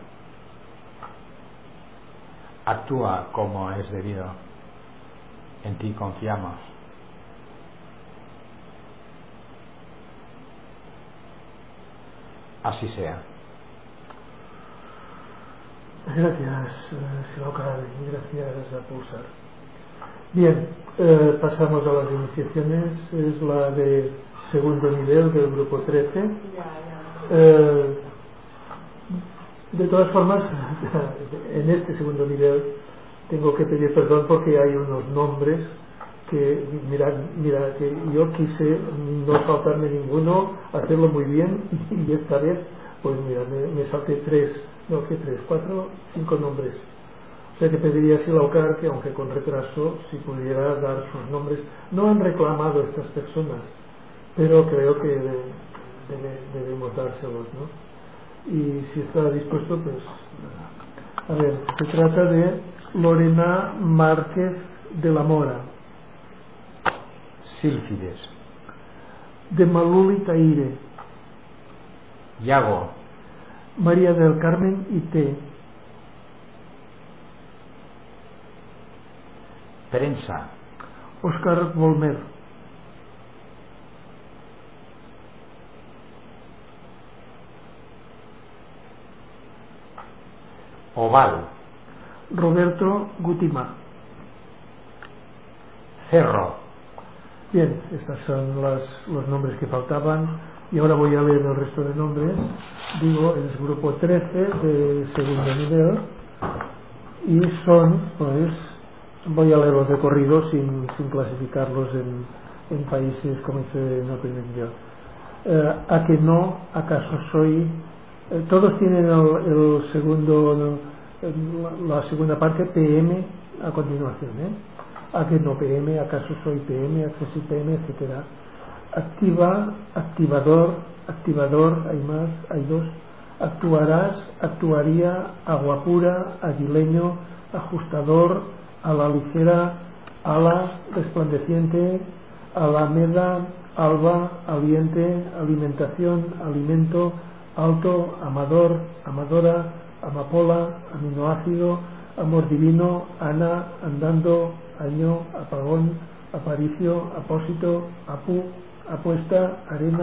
actúa como es debido, en ti confiamos. Así sea. Gracias, Silocar, y gracias a Pulsar. Bien, eh, pasamos a las iniciaciones. Es la de segundo nivel del grupo trece. Eh, de todas formas, en este segundo nivel tengo que pedir perdón porque hay unos nombres que, mira, mira que yo quise no faltarme ninguno, hacerlo muy bien, y esta vez, pues mira, me, me salté tres, no, que tres, cuatro, cinco nombres. O sea que pediría a Silocar que, aunque con retraso, si pudiera dar sus nombres. No han reclamado estas personas, pero creo que de, debe, debemos dárselos, ¿no? Y si está dispuesto, pues a ver, se trata de Lorena Márquez de la Mora, Sílfides, de Maluli Taire, Yago, María del Carmen Ité, Prensa, Óscar Volmer, Oval, Roberto Gutimá. Cerro. Bien, estos son las, los nombres que faltaban, y ahora voy a leer el resto de nombres. Digo, es grupo trece de segundo nivel, y son, pues, voy a leerlos de corrido sin, sin clasificarlos en, en países como hice en el primer nivel. Eh, a que no, acaso soy, eh, todos tienen el, el segundo, el, la segunda parte, P M a continuación, ¿eh? A que no, P M, acaso soy P M, acaso sí P M, etcétera. Activa, activador, activador, hay más, hay dos. Actuarás, actuaría, agua pura, aguileño, ajustador, a la ligera, ala, resplandeciente, alameda, alba, aliente, alimentación, alimento, alto, amador, amadora, amapola, aminoácido, amor divino, ana, andando, año, apagón, aparicio, apósito, apu, apuesta, arena,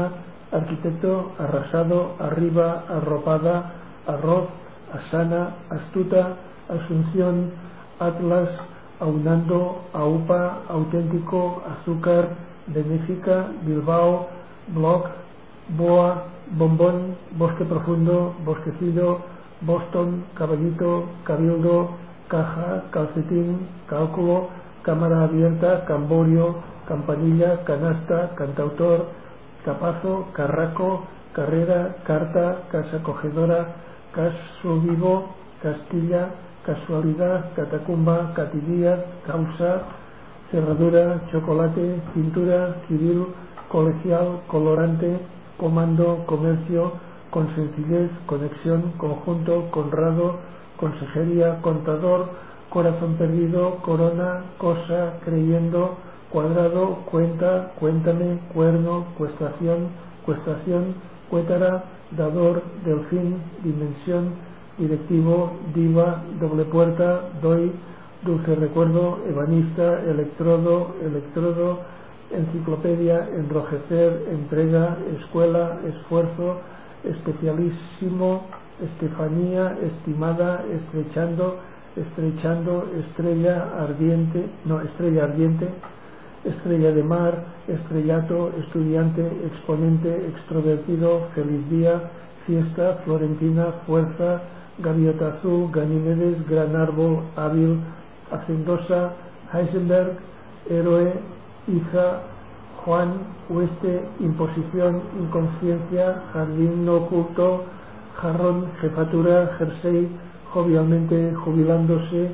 arquitecto, arrasado, arriba, arropada, arroz, asana, astuta, asunción, atlas, aunando, aupa, auténtico, azúcar, benéfica, Bilbao, blog, boa, bombón, bosque profundo, bosquecido, Boston, caballito, cabildo, caja, calcetín, cálculo, cámara abierta, camborio, campanilla, canasta, cantautor, capazo, carraco, carrera, carta, casa cogedora, caso vivo, Castilla, casualidad, catacumba, catidía, causa, cerradura, chocolate, pintura, civil, colegial, colorante, comando, comercio, con sencillez, conexión, conjunto, conrado, consejería, contador, corazón perdido, corona, cosa, creyendo, cuadrado, cuenta, cuéntame, cuerno, cuestación, cuestación, cuétara, dador, delfín, dimensión, directivo, diva, doble puerta, doy, dulce recuerdo, ebanista, electrodo, electrodo, enciclopedia, enrojecer, entrega, escuela, esfuerzo, especialísimo, estefanía, estimada, estrechando, estrechando, estrella ardiente, no, estrella ardiente, estrella de mar, estrellato, estudiante, exponente, extrovertido, feliz día, fiesta, florentina, fuerza, gaviota azul, Ganímedes, gran árbol, hábil, hacendosa, Heisenberg, héroe, hija, Juan, hueste, imposición, inconsciencia, jardín no oculto, jarrón, jefatura, jersey, jovialmente, jubilándose,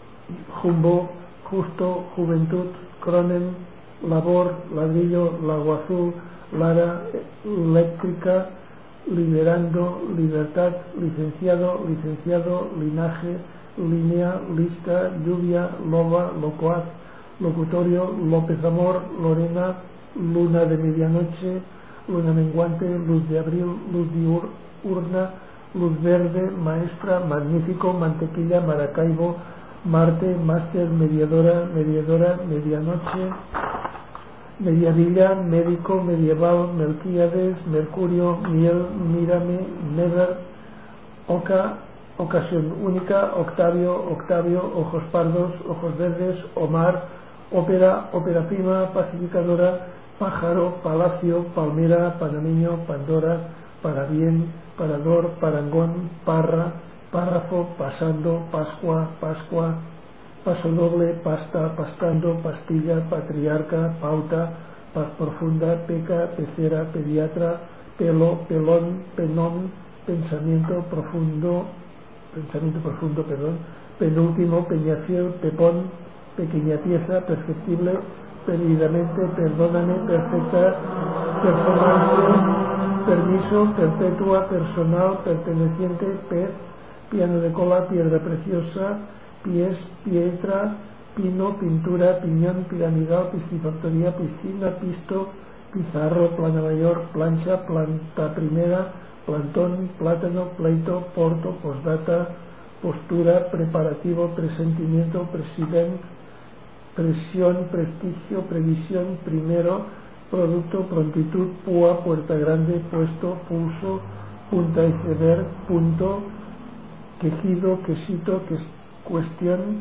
jumbo, justo, juventud, cronen, labor, ladrillo, lago azul, lara, eléctrica, liderando, libertad, licenciado, licenciado, linaje, línea, lista, lluvia, loba, locuaz, locutorio, López Amor, Lorena, luna de medianoche, luna menguante, luz de abril, luz diurna, luz verde, maestra, magnífico, mantequilla, Maracaibo, Marte, máster, mediadora, mediadora, medianoche, mediavilla, médico, medieval, Melquíades, Mercurio, miel, mírame, never, oca, ocasión única, Octavio, Octavio, ojos pardos, ojos verdes, Omar, ópera, ópera prima, pacificadora, pájaro, palacio, palmera, panameño, Pandora, para bien, parador, parangón, parra, párrafo, pasando, Pascua, Pascua, paso doble, pasta, pastando, pastilla, patriarca, pauta, paz profunda, peca, pecera, pediatra, pelo, pelón, penón, pensamiento profundo, pensamiento profundo, perdón, penúltimo, peñafiel, pepón, pequeña pieza, perceptible, perdidamente, perdóname, perfecta, performance, permiso, perpetua, personal, perteneciente, pez, piano de cola, piedra preciosa, pies, pietra, pino, pintura, piñón, piramidal, piscifactoría, piscina, pisto, pizarro, plana mayor, plancha, planta primera, plantón, plátano, pleito, porto, postdata, postura, preparativo, presentimiento, president, presión, prestigio, previsión, primero, producto, prontitud, púa, puerta grande, puesto, pulso, punta iceberg, punto, quejido, quesito, que cuestión,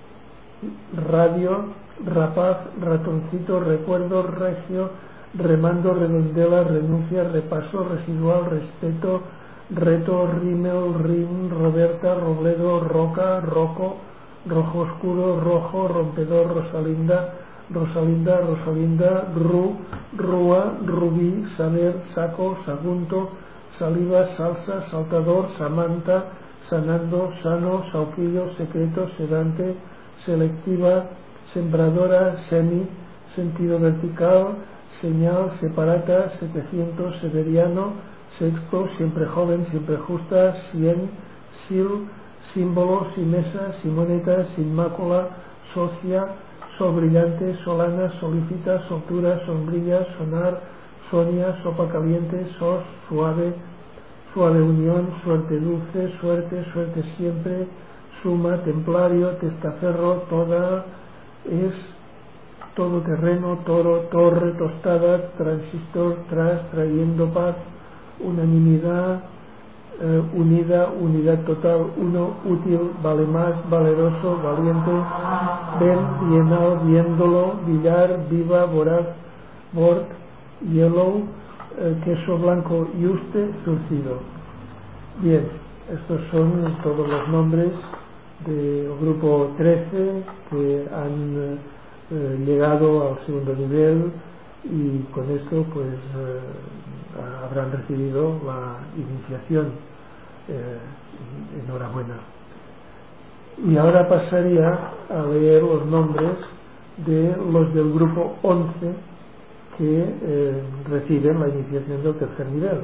radio, rapaz, ratoncito, recuerdo, regio, remando, redondela, renuncia, repaso, residual, respeto, reto, rímel, rim, Roberta, Robledo, roca, roco, rojo oscuro, rojo, rompedor, Rosalinda, Rosalinda, Rosalinda, ru, rúa, rubí, saber, saco, sagunto, saliva, salsa, saltador, Samantha, sanando, sano, sauquillo, secreto, sedante, selectiva, sembradora, semi, sentido vertical, señal, separata, setecientos, severiano, sexto, siempre joven, siempre justa, cien, sil, símbolo, simesa, simoneta, sin mácula, socia, sol brillante, solana, solícita, soltura, sombrilla, sonar, sonia, sopa caliente, sos, suave, suave unión, suerte dulce, suerte, suerte siempre, suma, templario, testaferro, toda, es, todoterreno, toro, torre, tostada, transistor, tras, trayendo paz, unanimidad, eh, unida, unidad total, uno, útil, vale más, valeroso, valiente, ven, bienal, viéndolo, billar, viva, voraz, bord, yellow, eh, queso blanco, yuste, surcido. Bien, estos son todos los nombres del grupo trece que han eh, llegado al segundo nivel, y con esto pues eh, habrán recibido la iniciación. Eh, enhorabuena. Y ahora pasaría a leer los nombres de los del grupo once que eh, reciben la iniciación del tercer nivel.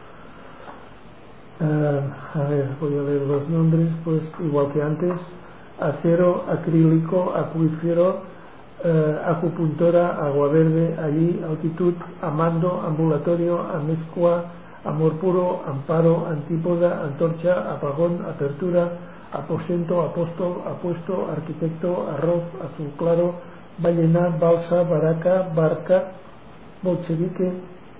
Uh, a ver, voy a leer los nombres, pues igual que antes: acero, acrílico, acuífero, uh, acupuntora, agua verde, allí, altitud, amando, ambulatorio, amezcua, amor puro, amparo, antípoda, antorcha, apagón, apertura, aposento, apóstol, apuesto, arquitecto, arroz, azul claro, ballena, balsa, baraca, barca, bolchevique,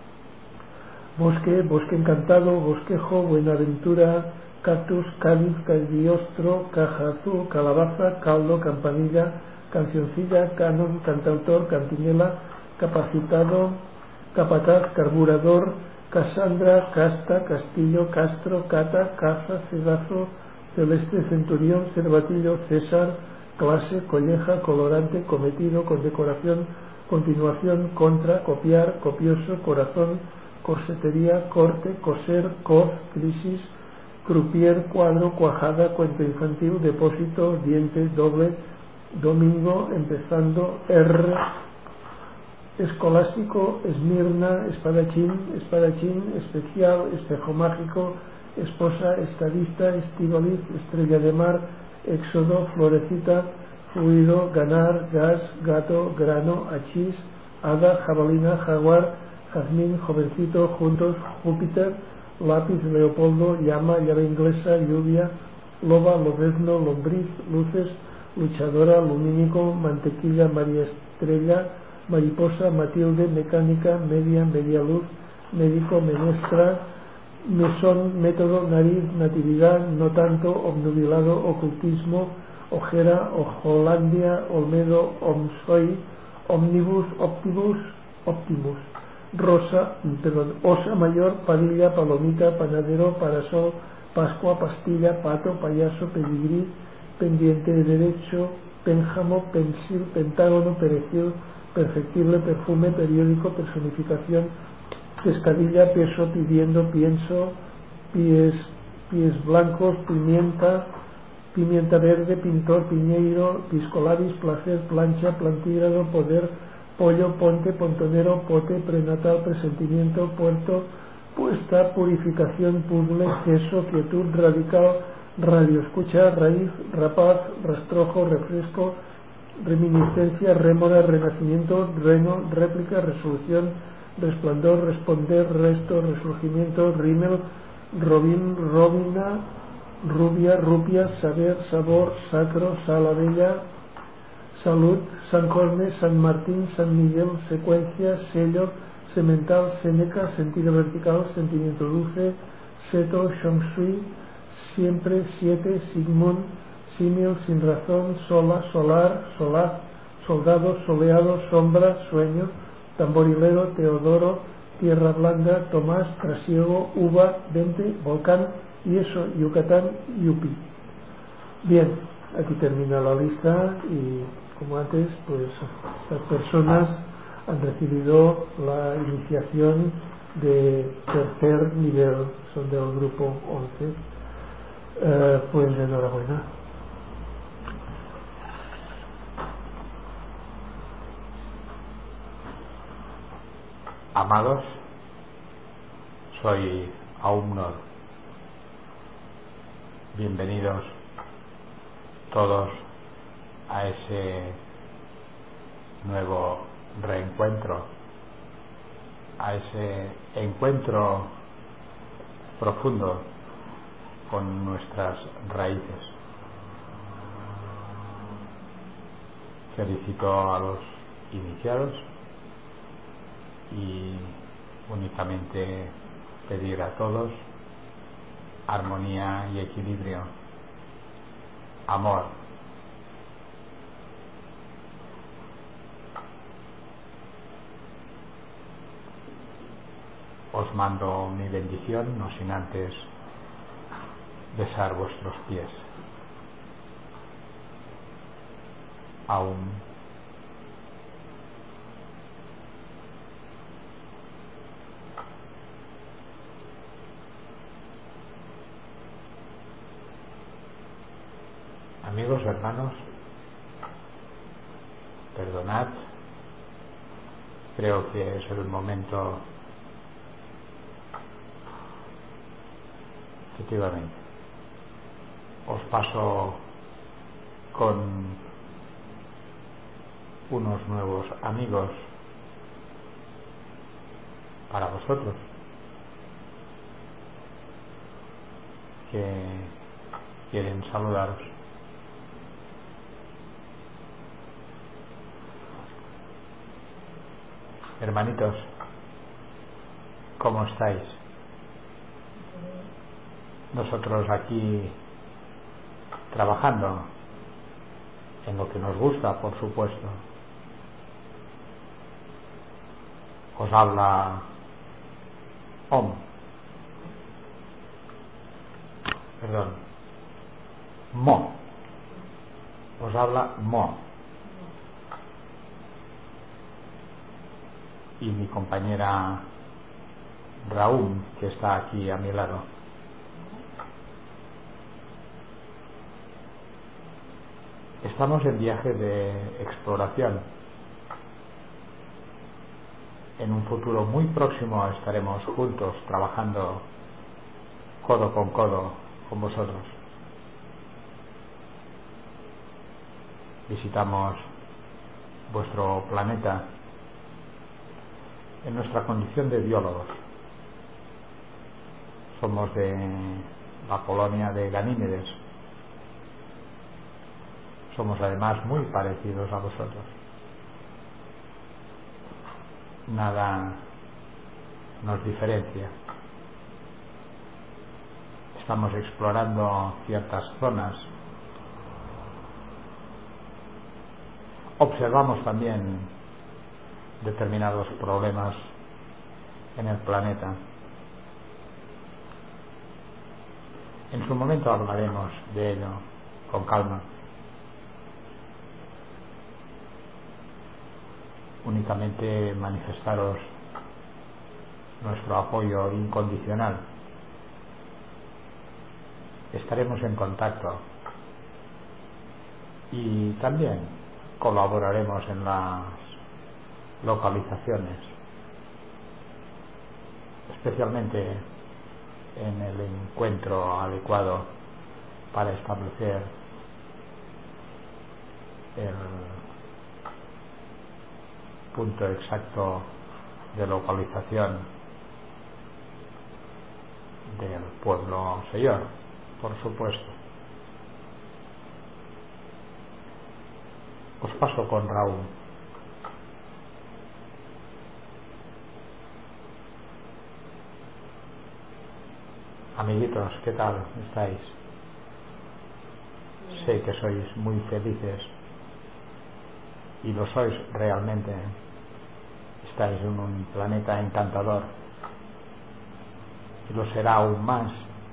bosque, bosque encantado, bosquejo, buenaventura, cactus, cáliz, cagliostro, caja azul, calabaza, caldo, campanilla, cancioncilla, canon, cantautor, cantinela, capacitado, capataz, carburador, Casandra, casta, castillo, castro, cata, caza, cedazo, celeste, centurión, cervatillo, César, clase, colleja, colorante, cometido, condecoración, continuación, contra, copiar, copioso, corazón, corsetería, corte, coser, coz, crisis, croupier, cuadro, cuajada, cuento infantil, depósito, diente, doble, domingo, empezando, R, escolástico, esmirna, espadachín, espadachín, especial, espejo mágico, esposa, estadista, estíbaliz, estrella de mar, éxodo, florecita, fluido, ganar, gas, gato, grano, achís, hada, jabalina, jaguar, jazmín, jovencito, juntos, Júpiter, lápiz, Leopoldo, llama, llave inglesa, lluvia, loba, lobezno, lombriz, luces, luchadora, lumínico, mantequilla, María Estrella, mariposa, Matilde, mecánica, media, media luz, médico, menestra, mesón, método, nariz, natividad, no tanto, obnubilado, ocultismo, ojera, ojolandia, olmedo, omsoy, omnibus, optibus, optimus, rosa, perdón, osa mayor, padilla, palomita, panadero, parasol, pascua, pastilla, pato, payaso, pedigrí, pendiente de derecho, pénjamo, pensil, pentágono, perejil, perfectible, perfume, periódico, personificación, pescadilla, peso, pidiendo, pienso, pies, pies blancos, pimienta, pimienta verde, pintor, piñeiro, piscolabis, placer, plancha, plantígrado, poder, pollo, ponte, pontonero, pote, prenatal, presentimiento, puerto, puesta, purificación, puzzle, queso, quietud, radical, radio, escucha, raíz, rapaz, rastrojo, refresco, reminiscencia, rémora, renacimiento, reno, réplica, resolución, resplandor, responder, resto, resurgimiento, rímel, robin, robina, rubia, rupia, saber, sabor, sacro, sala bella, salud, San Cosme, San Martín, San Miguel, secuencia, sello, semental, seneca, sentido vertical, sentimiento dulce, seto, Shang-Shui, siempre, siete, Sigmund, símil, sin razón, sola, solar, solaz, soldado, soleado, sombra, sueño, tamborilero, Teodoro, tierra blanda, Tomás, trasiego, uva, vente, volcán, yeso, Yucatán, Yupi. Bien, aquí termina la lista y, como antes, pues estas personas han recibido la iniciación de tercer nivel, son del grupo once. Eh, pues enhorabuena. Amados, soy Aumnor. Bienvenidos todos a ese nuevo reencuentro, a ese encuentro profundo con nuestras raíces. Felicito a los iniciados y únicamente pedir a todos armonía y equilibrio, amor. Os mando mi bendición, no sin antes besar vuestros pies. Aún amigos, hermanos, perdonad, creo que es el momento, efectivamente. Os paso con unos nuevos amigos para vosotros que quieren saludaros. Hermanitos, ¿cómo estáis? Nosotros aquí trabajando en lo que nos gusta, por supuesto. Os habla Om, perdón, Mo, os habla Mo, y mi compañera Raúl, que está aquí a mi lado. Estamos en viaje de exploración. En un futuro muy próximo estaremos juntos trabajando codo con codo con vosotros. Visitamos vuestro planeta en nuestra condición de biólogos. Somos de la colonia de Ganímedes. Somos además muy parecidos a vosotros. Nada nos diferencia. Estamos explorando ciertas zonas. Observamos también determinados problemas en el planeta. En su momento hablaremos de ello con calma. Únicamente manifestaros nuestro apoyo incondicional. Estaremos en contacto y también colaboraremos en las localizaciones, especialmente en el encuentro adecuado para establecer el punto exacto de localización del pueblo Señor, por supuesto. Os paso con Raúl. Amiguitos, ¿qué tal estáis? Sé que sois muy felices y lo sois realmente. Estáis en un planeta encantador y lo será aún más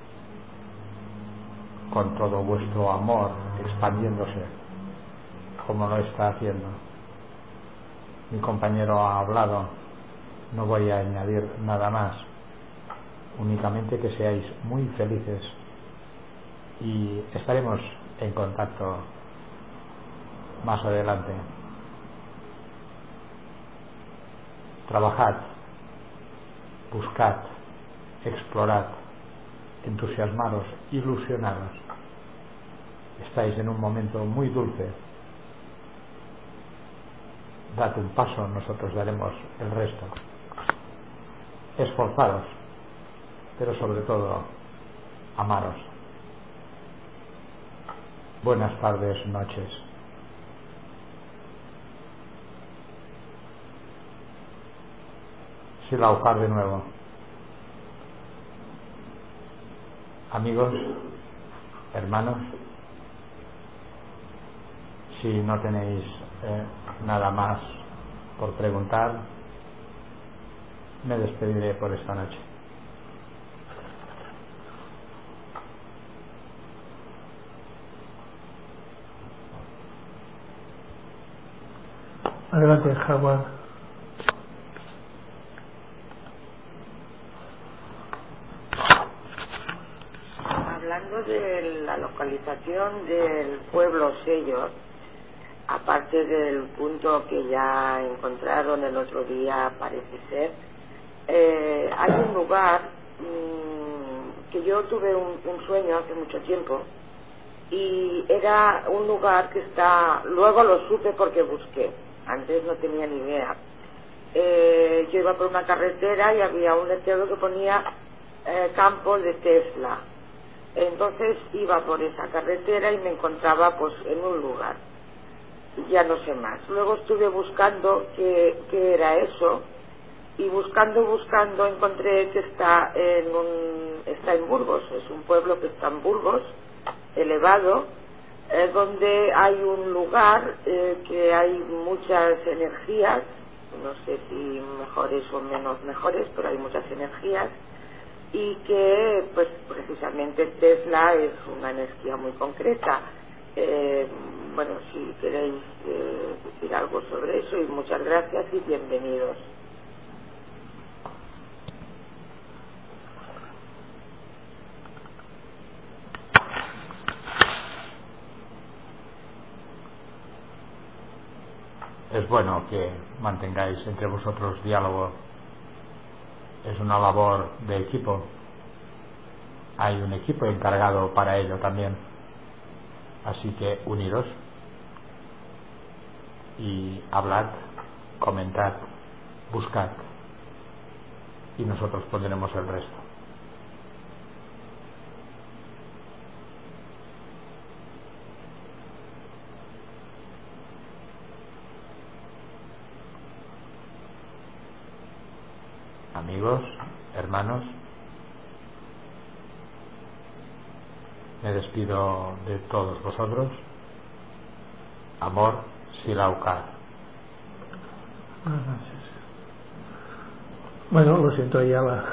con todo vuestro amor expandiéndose como lo está haciendo. Mi compañero ha hablado, no voy a añadir nada más, únicamente que seáis muy felices y estaremos en contacto más adelante. Trabajad, buscad, explorad, entusiasmaros, ilusionados. Estáis en un momento muy dulce. Dad un paso, nosotros daremos el resto. Esforzados, pero sobre todo, amaros. Buenas tardes, noches. Silaucar de nuevo. Amigos, hermanos, si no tenéis eh, nada más por preguntar, me despediré por esta noche. Adelante, Jaguar. Hablando de la localización del pueblo Sellos, aparte del punto que ya encontraron el otro día, parece ser, eh, hay un lugar mmm, que yo tuve un, un sueño hace mucho tiempo, y era un lugar que está, luego lo supe porque busqué, antes no tenía ni idea. Eh, yo iba por una carretera y había un letrero que ponía eh, campo de Tesla. Entonces iba por esa carretera y me encontraba pues en un lugar, ya no sé más. Luego estuve buscando qué, qué era eso, y buscando, buscando encontré que está en un, está en Burgos, es un pueblo que está en Burgos, elevado, eh, donde hay un lugar eh, que hay muchas energías, no sé si mejores o menos mejores, pero hay muchas energías, y que pues precisamente Tesla es una energía muy concreta. Eh, bueno, si queréis eh, decir algo sobre eso, y muchas gracias y bienvenidos. Es bueno que mantengáis entre vosotros diálogo. Es una labor de equipo. Hay un equipo encargado para ello también. Así que uniros y hablad, comentad, buscad, y nosotros pondremos el resto. Amigos, hermanos, me despido de todos vosotros. Amor, Silaucar. Buenas noches. Bueno, lo siento, ya la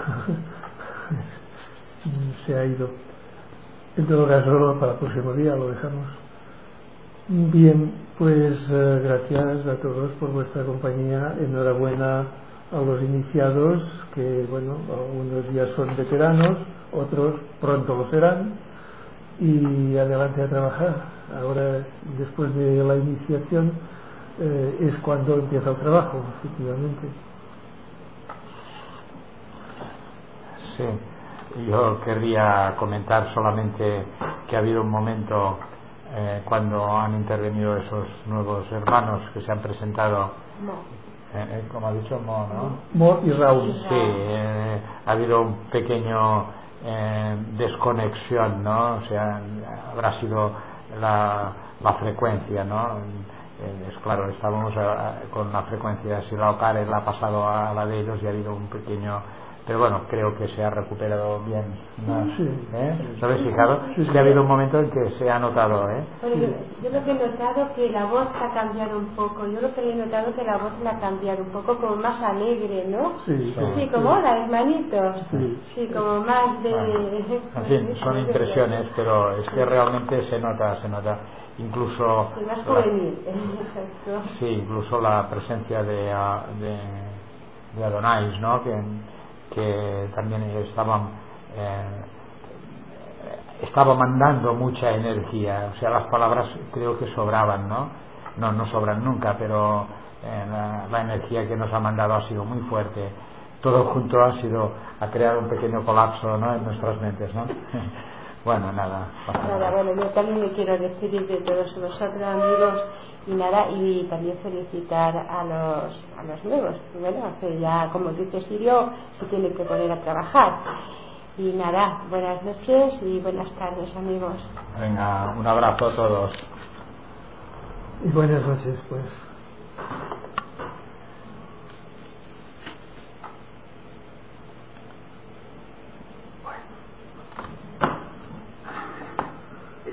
se ha ido. En todo caso, para el próximo día lo dejamos. Bien, pues eh, gracias a todos por vuestra compañía. Enhorabuena a los iniciados, que bueno, algunos ya son veteranos, otros pronto lo serán, y adelante a trabajar. Ahora, después de la iniciación, eh, es cuando empieza el trabajo, efectivamente. Sí, yo querría comentar solamente que ha habido un momento eh, cuando han intervenido esos nuevos hermanos que se han presentado. No. Eh, eh, como ha dicho Mo, ¿no? Mo y Raúl. Sí, eh, ha habido un pequeño eh, desconexión, ¿no? O sea, habrá sido la, la frecuencia, ¿no? Eh, es claro, estábamos a, a, con la frecuencia de Silaucar, él ha pasado a la de ellos y ha habido un pequeño... Pero bueno, creo que se ha recuperado bien, ¿no? Sí. ¿Eh? ¿Lo habéis fijado? Sí, es que ha habido un momento en que se ha notado, ¿eh? Bueno, yo, yo lo que he notado que la voz ha cambiado un poco. Yo lo que he notado que la voz la ha cambiado un poco, como más alegre, ¿no? Sí, sí, sí como hola, hermanito. Sí. Sí, como más de... Bueno, en fin, son impresiones, pero es que realmente se nota, se nota. Incluso... Sí, más juvenil. La, sí, incluso la presencia de, de, de Adonais, ¿no? Que... que también estaban eh, estaba mandando mucha energía, o sea, las palabras creo que sobraban, ¿no? No, no sobran nunca, pero eh, la, la energía que nos ha mandado ha sido muy fuerte. Todo junto ha sido a crear un pequeño colapso, ¿no? En nuestras mentes, ¿no? Bueno, nada. Nada, bueno, yo también me quiero despedir de todos vosotros, amigos, y nada, y también felicitar a los a los nuevos. Bueno, que ya, como dice Sirio, se tiene que poner a trabajar. Y nada, buenas noches y buenas tardes, amigos. Venga, un abrazo a todos. Y buenas noches, pues.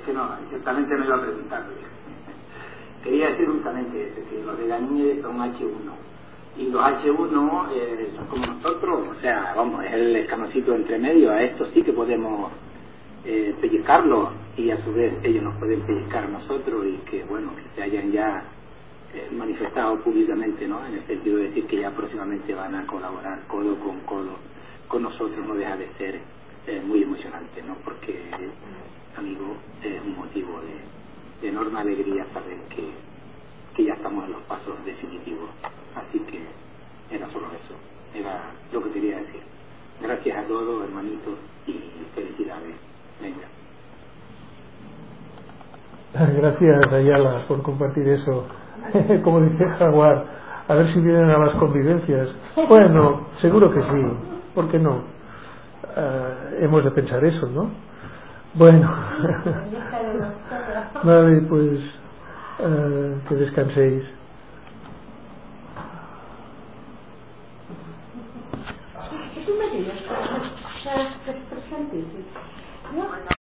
que no, exactamente me lo ha preguntado. Quería decir justamente eso, que los de Ganímedes son hache uno. Y los hache uno eh, son como nosotros, o sea, vamos, es el escamocito entre medio. A esto sí que podemos eh, pellizcarlos y a su vez ellos nos pueden pellizcar a nosotros, y que, bueno, que se hayan ya eh, manifestado públicamente, ¿no? En el sentido de decir que ya próximamente van a colaborar codo con codo con nosotros, no deja de ser eh, muy emocionante, ¿no? Porque, amigo, es un motivo de, de enorme alegría saber que, que ya estamos en los pasos definitivos. Así que era solo eso, era lo que quería decir. Gracias a todos, hermanitos, y felicidades. Venga. Gracias, Ayala, por compartir eso. Como dice Jaguar, a ver si vienen a las convivencias. Bueno, seguro que sí, ¿por qué no? Uh, hemos de pensar eso, ¿no? Bueno. Vale, pues uh, que descanséis. Es un medio, es presente.